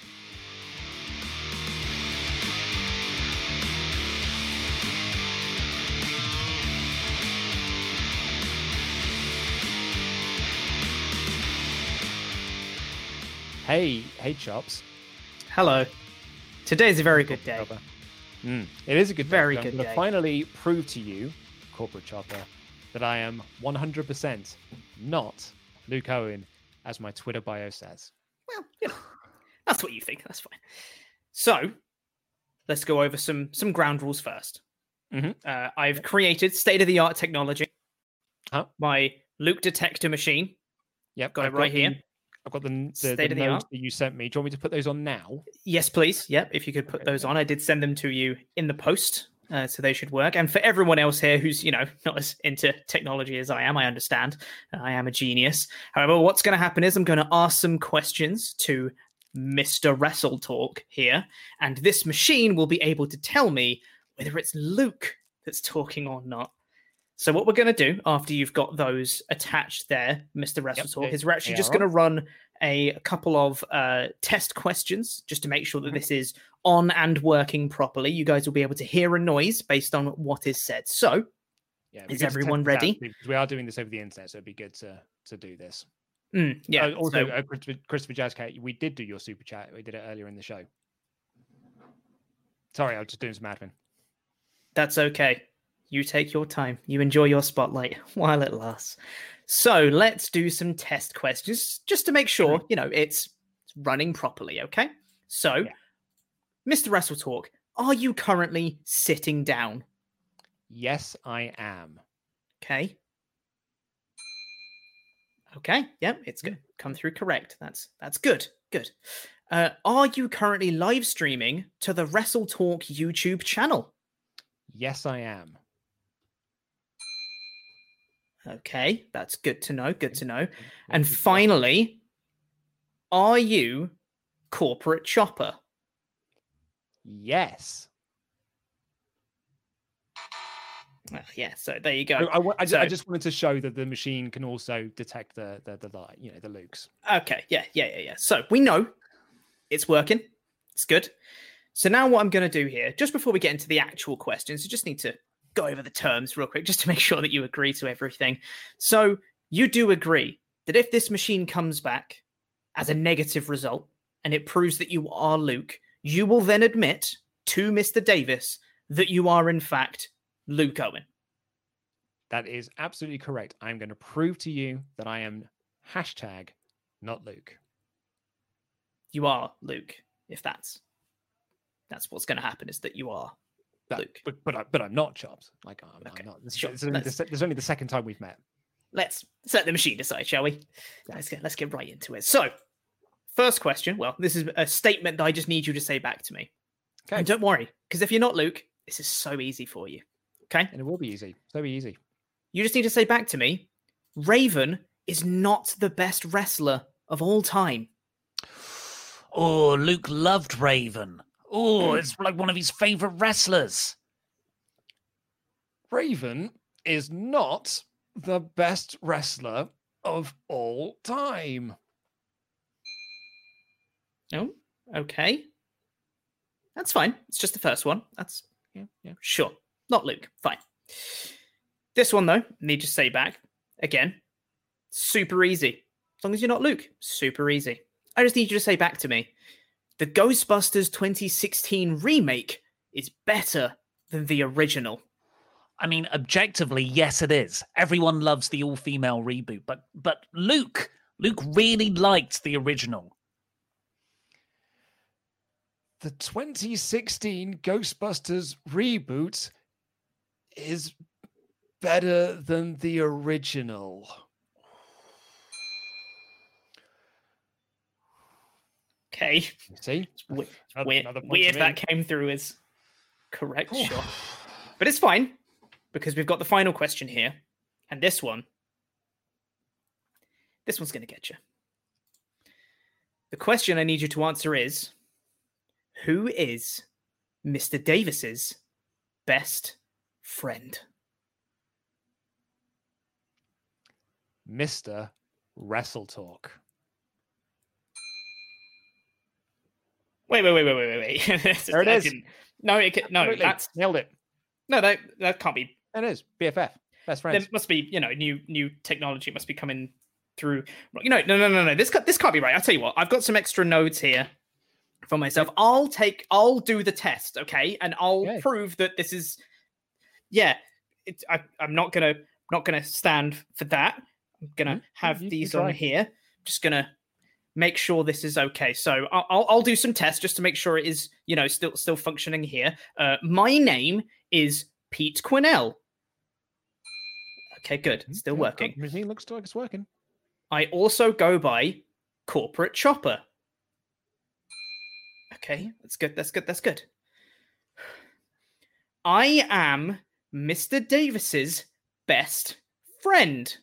S10: Hey, hey, Chops.
S18: Hello. Today's a very good day.
S10: Mm, it is a good
S18: very
S10: day.
S18: good
S10: I'm going
S18: day.
S10: to finally prove to you, Corporate Chopper, that I am one hundred percent not Luke Owen, as my Twitter bio says.
S18: Well, you know, that's what you think. That's fine. So, let's go over some some ground rules first.
S10: Mm-hmm.
S18: Uh, I've created state-of-the-art technology.
S10: Huh?
S18: My Luke detector machine.
S10: Yep,
S18: got
S10: I've
S18: it right
S10: the,
S18: here.
S10: I've got the, the,
S18: State
S10: the
S18: of the
S10: notes
S18: art.
S10: that you sent me. Do you want me to put those on now?
S18: Yes, please. Yep, if you could put
S10: Okay.
S18: those on. I did send them to you in the post, uh, so they should work. And for everyone else here who's, you know, not as into technology as I am, I understand. I am a genius. However, what's going to happen is I'm going to ask some questions to Mister Wrestle Talk here, and this machine will be able to tell me whether it's Luke that's talking or not. So what we're going to do after you've got those attached there, Mister Wrestle
S10: Yep,
S18: Talk,
S10: they-
S18: is we're actually
S10: they
S18: just
S10: are
S18: going to run a couple of uh, test questions just to make sure that this is on and working properly. You guys will be able to hear a noise based on what is said. So,
S10: Yeah, it'd be
S18: is
S10: good to
S18: everyone
S10: test this out,
S18: ready?
S10: because we are doing this over the internet, so it'd be good to to do this.
S18: Mm, yeah.
S10: Uh, also,
S18: so-
S10: uh, Christopher, Christopher Jazzcat, we did do your super chat. We did it earlier in the show. Sorry, I was just doing some admin.
S18: That's okay. You take your time. You enjoy your spotlight while it lasts. So let's do some test questions just to make sure, you know, it's running properly, okay? So,
S10: Yeah.
S18: Mister Wrestle Talk, are you currently sitting down?
S10: Yes, I am.
S18: Okay. Okay, yep, it's good. Come through correct. That's that's good. Good. Uh, are you currently live streaming to the Wrestle Talk YouTube channel?
S10: Yes, I am.
S18: Okay, that's good to know. Good to know. And finally, are you Corporate Chopper?
S10: Yes.
S18: Well, yeah, so there you go.
S10: I, I wa- I ju-
S18: So-
S10: I just wanted to show that the machine can also detect the the, the light, you know, the Lukes.
S18: Okay, yeah, yeah, yeah, yeah. So we know it's working. It's good. So now what I'm going to do here, just before we get into the actual questions, you just need to go over the terms real quick, just to make sure that you agree to everything. So you do agree that if this machine comes back as a negative result and it proves that you are Luke, you will then admit to Mister Davis that you are in fact Luke Owen.
S10: That is absolutely correct. I'm going to prove to you that I am hashtag not Luke.
S18: You are Luke, if that's that's what's going to happen, is that you are
S10: That-
S18: Luke.
S10: But but, I, but I'm not Chops. Like I'm,
S18: Okay,
S10: I'm not. This,
S18: sure,
S10: this is only the,
S18: let's-
S10: se- this is only the second time we've met.
S18: Let's, let's let the machine decide, shall we? Let's get let's get right into it. So, first question. Well, this is a statement that I just need you to say back to me.
S10: Okay.
S18: And don't worry, because if you're not Luke, this is so easy for you. Okay?
S10: And it will be easy. So easy.
S18: You just need to say back to me, Raven is not the best wrestler of all time.
S4: Oh, Luke loved Raven. Oh, it's like one of his favorite wrestlers.
S10: Raven is not the best wrestler of all time.
S18: Oh, okay. That's fine. It's just the first one. That's
S10: Yeah, yeah.
S18: sure. Not Luke. Fine. This one, though, need to say back again. Super easy. As long as you're not Luke, super easy. I just need you to say back to me. The Ghostbusters twenty sixteen remake is better than the original?
S4: I mean, objectively, yes, it is. Everyone loves the all-female reboot, but but Luke, Luke really liked the original.
S10: The twenty sixteen Ghostbusters reboot is better than the original.
S18: Okay.
S10: You see?
S18: It's weird,
S10: Another-
S18: weird,
S10: another point
S18: weird
S10: to
S18: that
S10: me.
S18: came through as correct, sure. But it's fine, because we've got the final question here. And this one, this one's going to get you. The question I need you to answer is, who is Mister Davis's best friend?
S10: Mister Wrestle Talk.
S18: Wait, wait, wait, wait, wait, wait, wait.
S10: There it
S18: I
S10: is.
S18: didn't- No, it can, no,
S10: Absolutely.
S18: that's
S10: Nailed it.
S18: no, that that can't be.
S10: It is. B F F. Best friends.
S18: There must be, you know, new new technology must be coming through. You know, no, no, no, no. This ca- this can't be right. I'll tell you what. I've got some extra notes here for myself. I'll take. I'll do the test, okay, and I'll
S10: Okay.
S18: prove that this is. Yeah, it's. I, I'm not gonna not gonna stand for that. I'm gonna have
S10: you- you
S18: these
S10: try.
S18: on here. Just gonna make sure this is okay. So I'll, I'll I'll do some tests just to make sure it is, you know, still still functioning here. Uh, my name is Pete Quinnell. Okay, good. It's still working.
S10: Oh, it looks like it's working.
S18: I also go by Corporate Chopper. Okay, that's good. That's good. That's good. I am Mister Davis's best friend.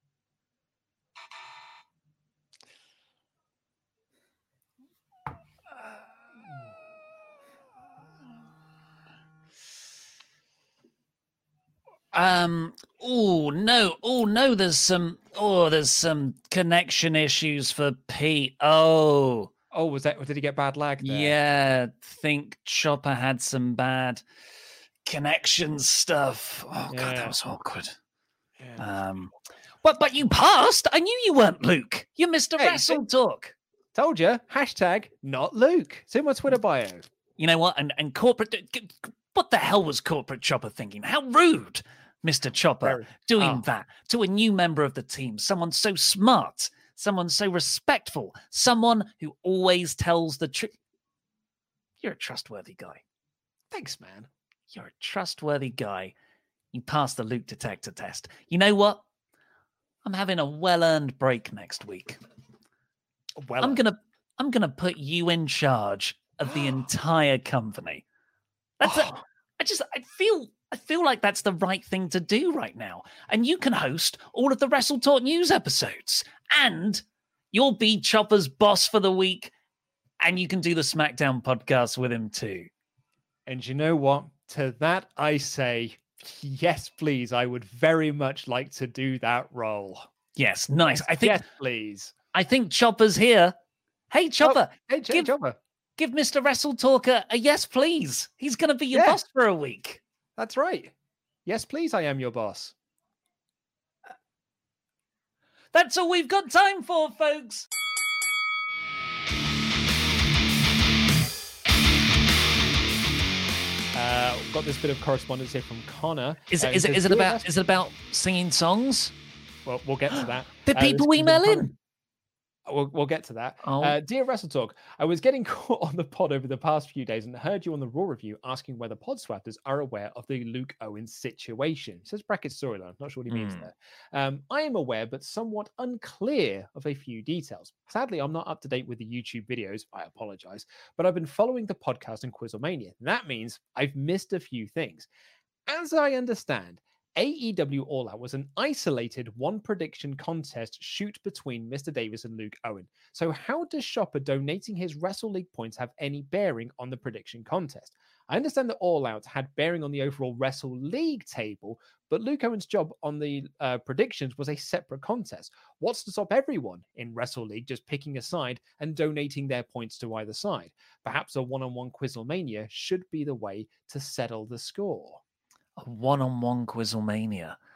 S4: Um. Oh no. Oh no. There's some. Oh, there's some connection issues for Pete. Oh.
S10: Oh, was that? Did he get bad lag there?
S4: Yeah. Think Chopper had some bad connection stuff. Oh god,
S10: Yeah.
S4: that was awkward. Um. But but you passed. I knew you weren't Luke. You're Mister
S10: Hey,
S4: Wrestle Talk.
S10: Told you. Hashtag not Luke. It's in my Twitter bio.
S4: You know what? And and corporate. What the hell was Corporate Chopper thinking? How rude, Mister Chopper,
S10: Very.
S4: doing
S10: Oh.
S4: that to a new member of the team. Someone so smart, someone so respectful, someone who always tells the truth. You're a trustworthy guy.
S10: Thanks, man.
S4: You're a trustworthy guy. You passed the Luke detector test. You know what? I'm having a well-earned break next week.
S10: Well,
S4: I'm gonna I'm gonna put you in charge of the entire company. That's a, I just I feel I feel like that's the right thing to do right now. And you can host all of the Wrestle Talk news episodes. And you'll be Chopper's boss for the week. And you can do the SmackDown podcast with him too.
S10: And you know what? To that I say, yes, please. I would very much like to do that role.
S4: Yes, nice. I think
S10: Yes, please.
S4: I think Chopper's here. Hey Chopper,
S10: Oh, hey, Ch-
S4: give,
S10: Chopper.
S4: give Mister Wrestle Talk a, a yes, please. He's gonna be your
S10: Yeah.
S4: boss for a week.
S10: That's right. Yes, please. I am your boss.
S4: That's all we've got time for, folks.
S10: Uh, got this bit of correspondence here from Connor.
S4: Is
S10: Uh,
S4: it
S10: he
S4: is it
S10: says,
S4: is it
S10: "Dear
S4: about
S10: Wrestling-"
S4: is it about singing songs?
S10: Well, we'll get to that.
S4: The
S10: Uh,
S4: people
S10: this
S4: email
S10: comes in
S4: in.
S10: from- We'll, we'll get to that.
S4: Oh.
S10: Uh, dear Wrestle Talk, I was getting caught on the pod over the past few days and heard you on the Raw review asking whether Podswappers are aware of the Luke Owens situation. It says bracket storyline. Not sure what he means
S4: Hmm.
S10: there. Um, I am aware, but somewhat unclear of a few details. Sadly, I'm not up to date with the YouTube videos. I apologize. But I've been following the podcast and Quizlemania. That means I've missed a few things. As I understand, A E W All Out was an isolated one prediction contest shoot between Mister Davis and Luke Owen. So, how does Shopper donating his Wrestle League points have any bearing on the prediction contest? I understand that All Out had bearing on the overall Wrestle League table, but Luke Owen's job on the uh, predictions was a separate contest. What's to stop everyone in Wrestle League just picking a side and donating their points to either side? Perhaps a one on one Quizlemania should be the way to settle the score.
S4: A one-on-one Quizlemania.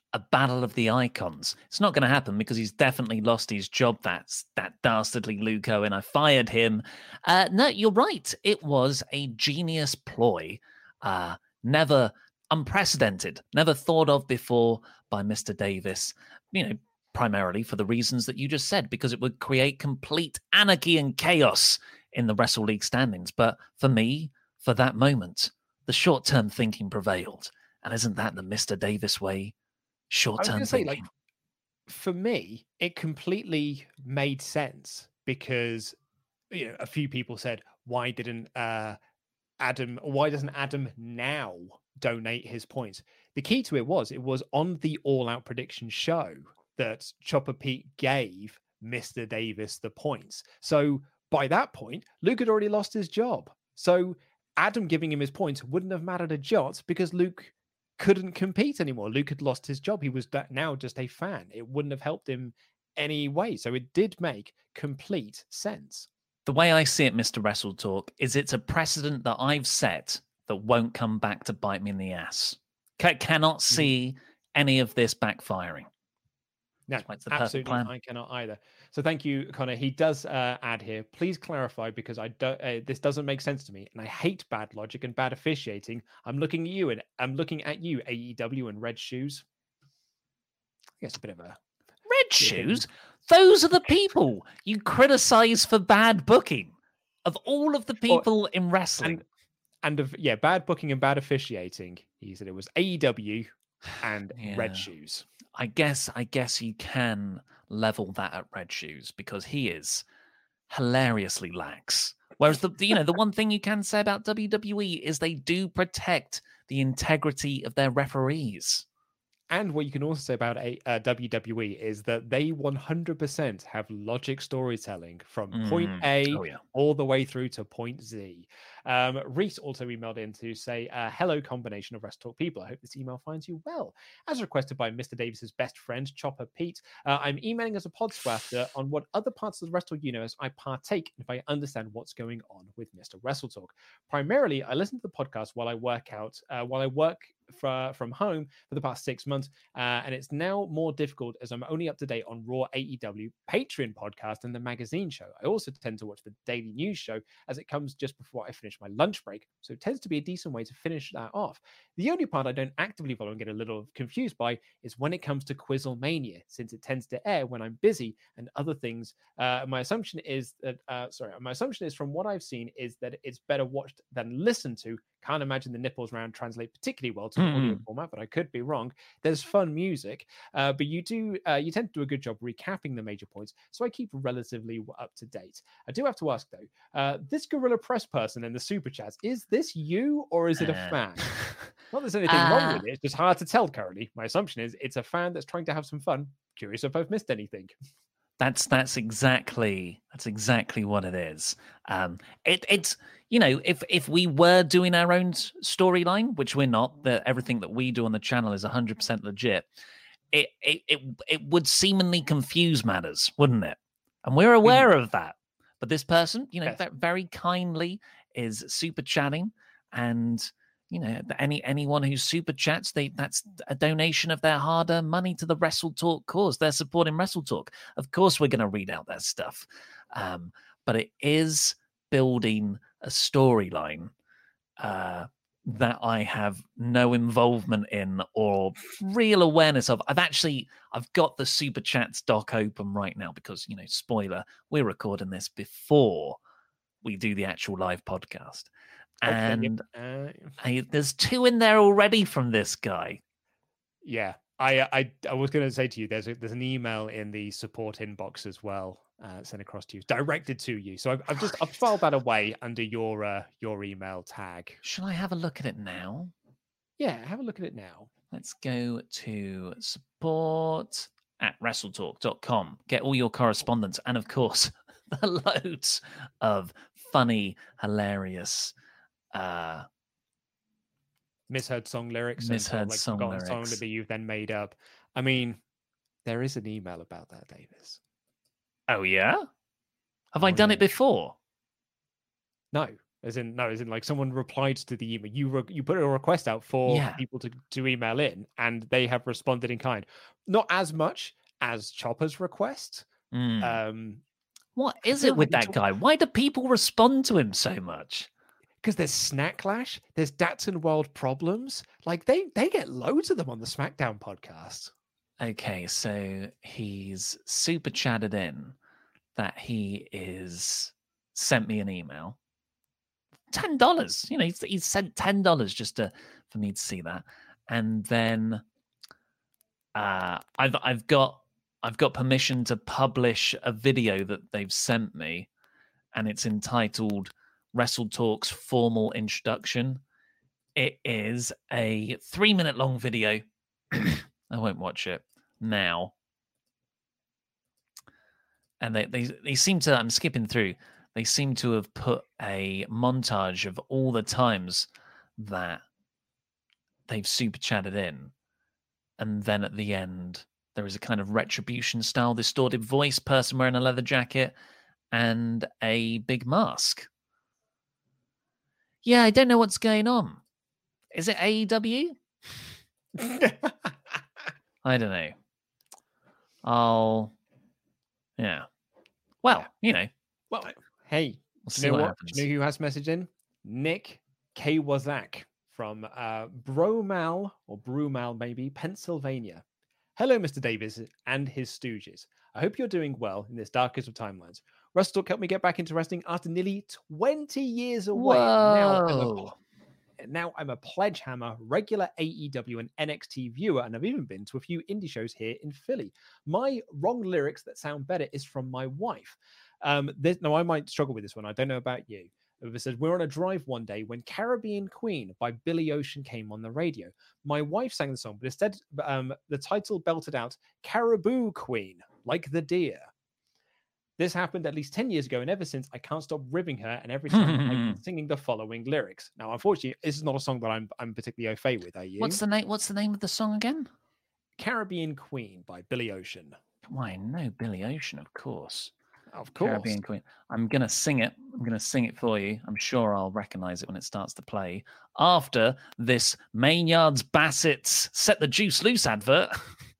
S4: a battle of the icons. It's not going to happen because he's definitely lost his job. That's that dastardly Luke Owen. I fired him. Uh, no, you're right. It was a genius ploy. Uh, never unprecedented, never thought of before by Mister Davis. You know, primarily for the reasons that you just said, because it would create complete anarchy and chaos in the Wrestle League standings. But for me, for that moment, the short-term thinking prevailed. And isn't that the Mister Davis way? Short-term
S10: say,
S4: thinking.
S10: like, for me, it completely made sense because, you know, a few people said, why didn't uh, Adam, why doesn't Adam now donate his points? The key to it was, it was on the All Out Prediction show that Chopper Pete gave Mister Davis the points. So by that point, Luke had already lost his job. So Adam giving him his points wouldn't have mattered a jot because Luke couldn't compete anymore. Luke had lost his job. He was now just a fan. It wouldn't have helped him anyway. So it did make complete sense.
S4: The way I see it, Mister Wrestle Talk, is it's a precedent that I've set that won't come back to bite me in the ass. C- cannot see mm. any of this backfiring.
S10: No, absolutely. I cannot either. So thank you, Connor. He does uh, add here, please clarify because I don't. Uh, this doesn't make sense to me, and I hate bad logic and bad officiating. I'm looking at you, and I'm looking at you, A E W and Red Shoes. I guess a bit of a
S4: Red Shoes. Those are the people you criticize for bad booking. Of all of the people or, in wrestling,
S10: and, and of yeah, bad booking and bad officiating. He said it was A E W and yeah. Red Shoes.
S4: I guess I guess you can level that at Red Shoes because he is hilariously lax. Whereas the you know the one thing you can say about W W E is they do protect the integrity of their referees.
S10: And what you can also say about a, uh, W W E is that they one hundred percent have logic storytelling from mm. point A oh, yeah. all the way through to point Z. Um, Reese also emailed in to say, uh, hello, combination of Rest Talk people. I hope this email finds you well. As requested by Mister Davis's best friend, Chopper Pete, uh, I'm emailing as a podswafter on what other parts of the Rest Talk universe I partake if I understand what's going on with Mister Wrestle Talk. Primarily, I listen to the podcast while I work out, uh, while I work for, from home for the past six months, uh, and it's now more difficult as I'm only up to date on Raw, A E W, Patreon podcast, and the magazine show. I also tend to watch the daily news show as it comes just before I finish my lunch break, so it tends to be a decent way to finish that off. The only part I don't actively follow and get a little confused by is when it comes to Quizzlemania, since it tends to air when I'm busy and other things. Uh, my assumption is that, uh, sorry, my assumption is from what I've seen is that it's better watched than listened to. Can't imagine the nipples round translate particularly well to the mm-hmm. audio format, but I could be wrong. There's fun music, uh, but you do uh, you tend to do a good job recapping the major points, so I keep relatively up to date. I do have to ask though, uh, this Gorilla Press person in the super chats, is this you or is it a uh, fan? Not that there's anything uh, wrong with it; it's just hard to tell currently. My assumption is it's a fan that's trying to have some fun. Curious if I've missed anything.
S4: That's that's exactly that's exactly what it is. Um, it it's you know if if we were doing our own storyline, which we're not, that everything that we do on the channel is one hundred percent legit. It it it it would seemingly confuse matters, wouldn't it? And we're aware mm. of that. But this person, you know, yes. that very kindly is super chatting, and you know, any anyone who super chats, they that's a donation of their hard-earned money to the Wrestle Talk cause. They're supporting Wrestle Talk. Of course, we're going to read out their stuff, um, but it is building a storyline uh, that I have no involvement in or real awareness of. I've actually I've got the super chats doc open right now because, you know, spoiler, we're recording this before we do the actual live podcast. And okay, uh, I, there's two in there already from this guy.
S10: Yeah, I I, I was going to say to you, there's a, there's an email in the support inbox as well, uh, sent across to you, directed to you. So I've, I've just I've filed that away under your uh, your email tag.
S4: Shall I have a look at it now?
S10: Yeah, have a look at it now.
S4: Let's go to support at wrestle talk dot com. Get all your correspondence, and of course, the loads of funny, hilarious. Uh,
S10: misheard song lyrics,
S4: misheard
S10: and sort of like
S4: song
S10: lyrics, song that you've then made up. I mean, there is an email about that, Davis.
S4: Oh yeah, have oh, I done yeah. it before?
S10: No, As in, no, as in like someone replied to the email. You re- you put a request out for
S4: Yeah.
S10: people to, to email in, and they have responded in kind. Not as much as Chopper's request.
S4: Mm.
S10: Um,
S4: what is
S10: feel
S4: it with
S10: like
S4: that
S10: it's-
S4: guy? Why do people respond to him so much?
S10: Because there's Snacklash, there's Datsun World Problems. Like they they get loads of them on the SmackDown podcast.
S4: Okay, so he's super chatted in that he is sent me an email. Ten dollars, you know, he's, he's sent ten dollars just to for me to see that, and then uh, I've I've got I've got permission to publish a video that they've sent me, and it's entitled "Wrestle Talk's Formal Introduction." It is a three minute long video. I won't watch it now, and they they they seem to. I'm skipping through. They seem to have put a montage of all the times that they've super chatted in. And then at the end, there is a kind of retribution style distorted voice, person wearing a leather jacket, and a big mask. Yeah, I don't know what's going on. Is it A E W? I don't know. I'll, yeah. Well, you know.
S10: Well, hey,
S4: We'll
S10: do
S4: see
S10: you know
S4: what
S10: what?
S4: happens.
S10: Do you know who has messaged in? Nick K. Wazak from uh, Bromal, or Brumal maybe, Pennsylvania. Hello, Mister Davis and his stooges. I hope you're doing well in this darkest of timelines. Wrestle Talk helped me get back into wrestling after nearly twenty years away. Now I'm, a,
S4: Whoa.
S10: now I'm a Pledge Hammer, regular A E W and N X T viewer, and I've even been to a few indie shows here in Philly. My wrong lyrics that sound better is from my wife. Um, this, no, I might struggle with this one. I don't know about you. It says, we're on a drive one day when Caribbean Queen by Billy Ocean came on the radio. My wife sang the song, but instead um, the title belted out Caribou Queen, like the deer. This happened at least ten years ago, and ever since, I can't stop ribbing her, and every time I'm singing the following lyrics. Now, unfortunately, this is not a song that I'm I'm particularly au fait with, are you?
S4: What's the name? What's the name of the song again?
S10: Caribbean Queen by Billy Ocean.
S4: Why, no, Billy Ocean, of course.
S10: Of course.
S4: Caribbean Queen. I'm going to sing it. I'm going to sing it for you. I'm sure I'll recognize it when it starts to play. After this Maynard's Bassett's Set the Juice Loose advert.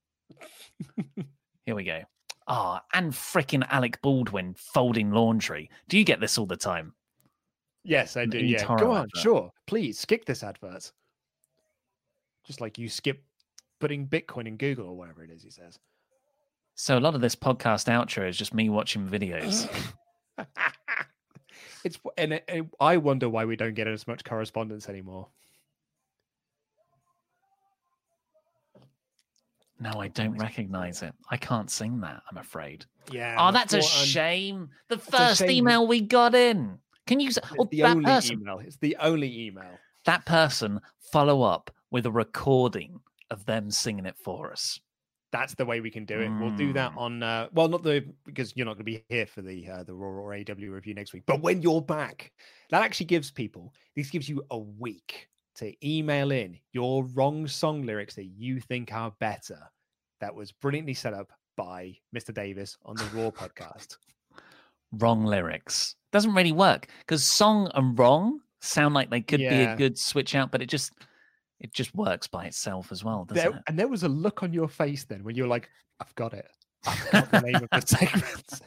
S4: Here we go. Ah, and frickin' Alec Baldwin folding laundry. Do you get this all the time?
S10: Yes, I
S4: An
S10: do. Yeah,
S4: eToro
S10: go on.
S4: advert.
S10: Sure. Please skip this advert. Just like you skip putting Bitcoin in Google or whatever it is, he says.
S4: So a lot of this podcast outro is just me watching videos.
S10: It's and it, it- I wonder why we don't get as much correspondence anymore.
S4: No, I don't recognize it. I can't sing that, I'm afraid.
S10: Yeah.
S4: Oh, that's a
S10: before, um,
S4: shame. The
S10: it's a
S4: first
S10: shame.
S4: email we got in. Can you?
S10: It's
S4: Oh,
S10: the
S4: that
S10: only
S4: person.
S10: email. It's the only email.
S4: That person follow up with a recording of them singing it for us.
S10: That's the way we can do it. We'll do that on uh, well, not the because you're not going to be here for the uh, the Raw or A E W review next week, but when you're back, that actually gives people. This gives you a week to email in your wrong song lyrics that you think are better. That was brilliantly set up by Mister Davis on the Raw podcast.
S4: Wrong lyrics doesn't really work because song and wrong sound like they could be
S10: Yeah.
S4: a good switch out, but it just it just works by itself as well, doesn't
S10: There,
S4: it?
S10: and there was a look on your face then when you were like, "I've got it. I've got the name of the segment."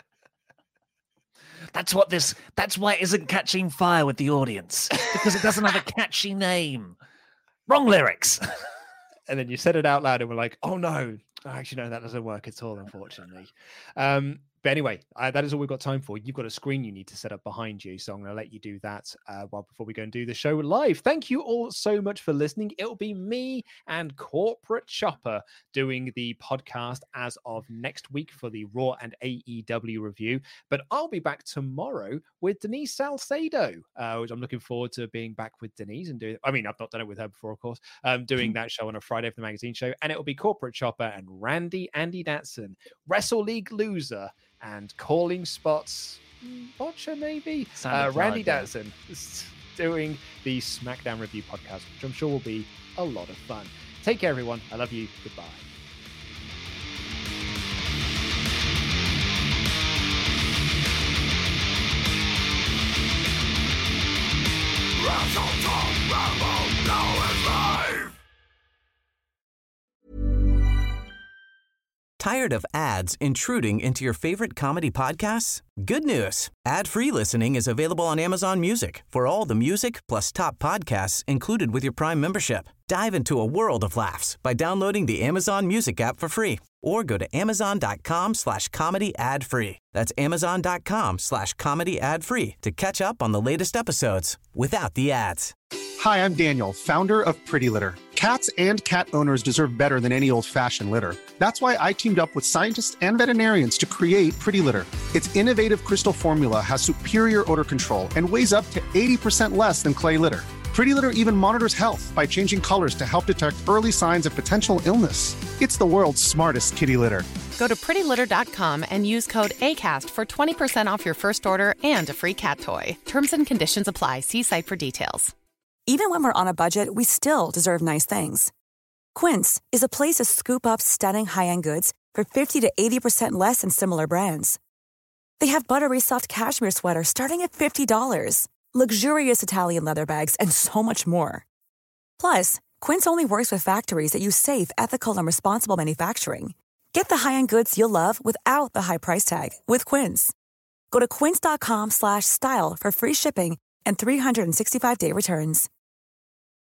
S4: That's what this. That's why it isn't catching fire with the audience because it doesn't have a catchy name. Wrong lyrics.
S10: And then you said it out loud and we're like, oh no, actually, no, that doesn't work at all, unfortunately. Um, but anyway, uh, that is all we've got time for. You've got a screen you need to set up behind you. So I'm going to let you do that uh, while before we go and do the show live. Thank you all so much for listening. It'll be me and Corporate Chopper doing the podcast as of next week for the Raw and A E W review. But I'll be back tomorrow with Denise Salcedo, uh, which I'm looking forward to being back with Denise and doing. I mean, I've not done it with her before, of course. Um, doing that show on a Friday for the magazine show, and it will be Corporate Chopper and Randy Andy Datson, Wrestle League loser, and calling spots Botcher maybe.
S4: Sounded
S10: Uh, Randy
S4: like it.
S10: Datson is doing the SmackDown review podcast, which I'm sure will be a lot of fun. Take care, everyone. I love you. Goodbye.
S1: Tired of ads intruding into your favorite comedy podcasts? Good news. Ad-free listening is available on Amazon Music for all the music plus top podcasts included with your Prime membership. Dive into a world of laughs by downloading the Amazon Music app for free or go to amazon.com slash comedy ad free. That's amazon.com slash comedy ad free to catch up on the latest episodes without the ads.
S2: Hi, I'm Daniel, founder of Pretty Litter. Cats and cat owners deserve better than any old-fashioned litter. That's why I teamed up with scientists and veterinarians to create Pretty Litter. Its innovative crystal formula has superior odor control and weighs up to eighty percent less than clay litter. Pretty Litter even monitors health by changing colors to help detect early signs of potential illness. It's the world's smartest kitty litter.
S3: Go to pretty litter dot com and use code ACAST for twenty percent off your first order and a free cat toy. Terms and conditions apply. See site for details.
S19: Even when we're on a budget, we still deserve nice things. Quince is a place to scoop up stunning high-end goods for fifty to eighty percent less than similar brands. They have buttery soft cashmere sweaters starting at fifty dollars, luxurious Italian leather bags, and so much more. Plus, Quince only works with factories that use safe, ethical, and responsible manufacturing. Get the high-end goods you'll love without the high price tag with Quince. Go to quince.com slash style for free shipping and three sixty-five day returns.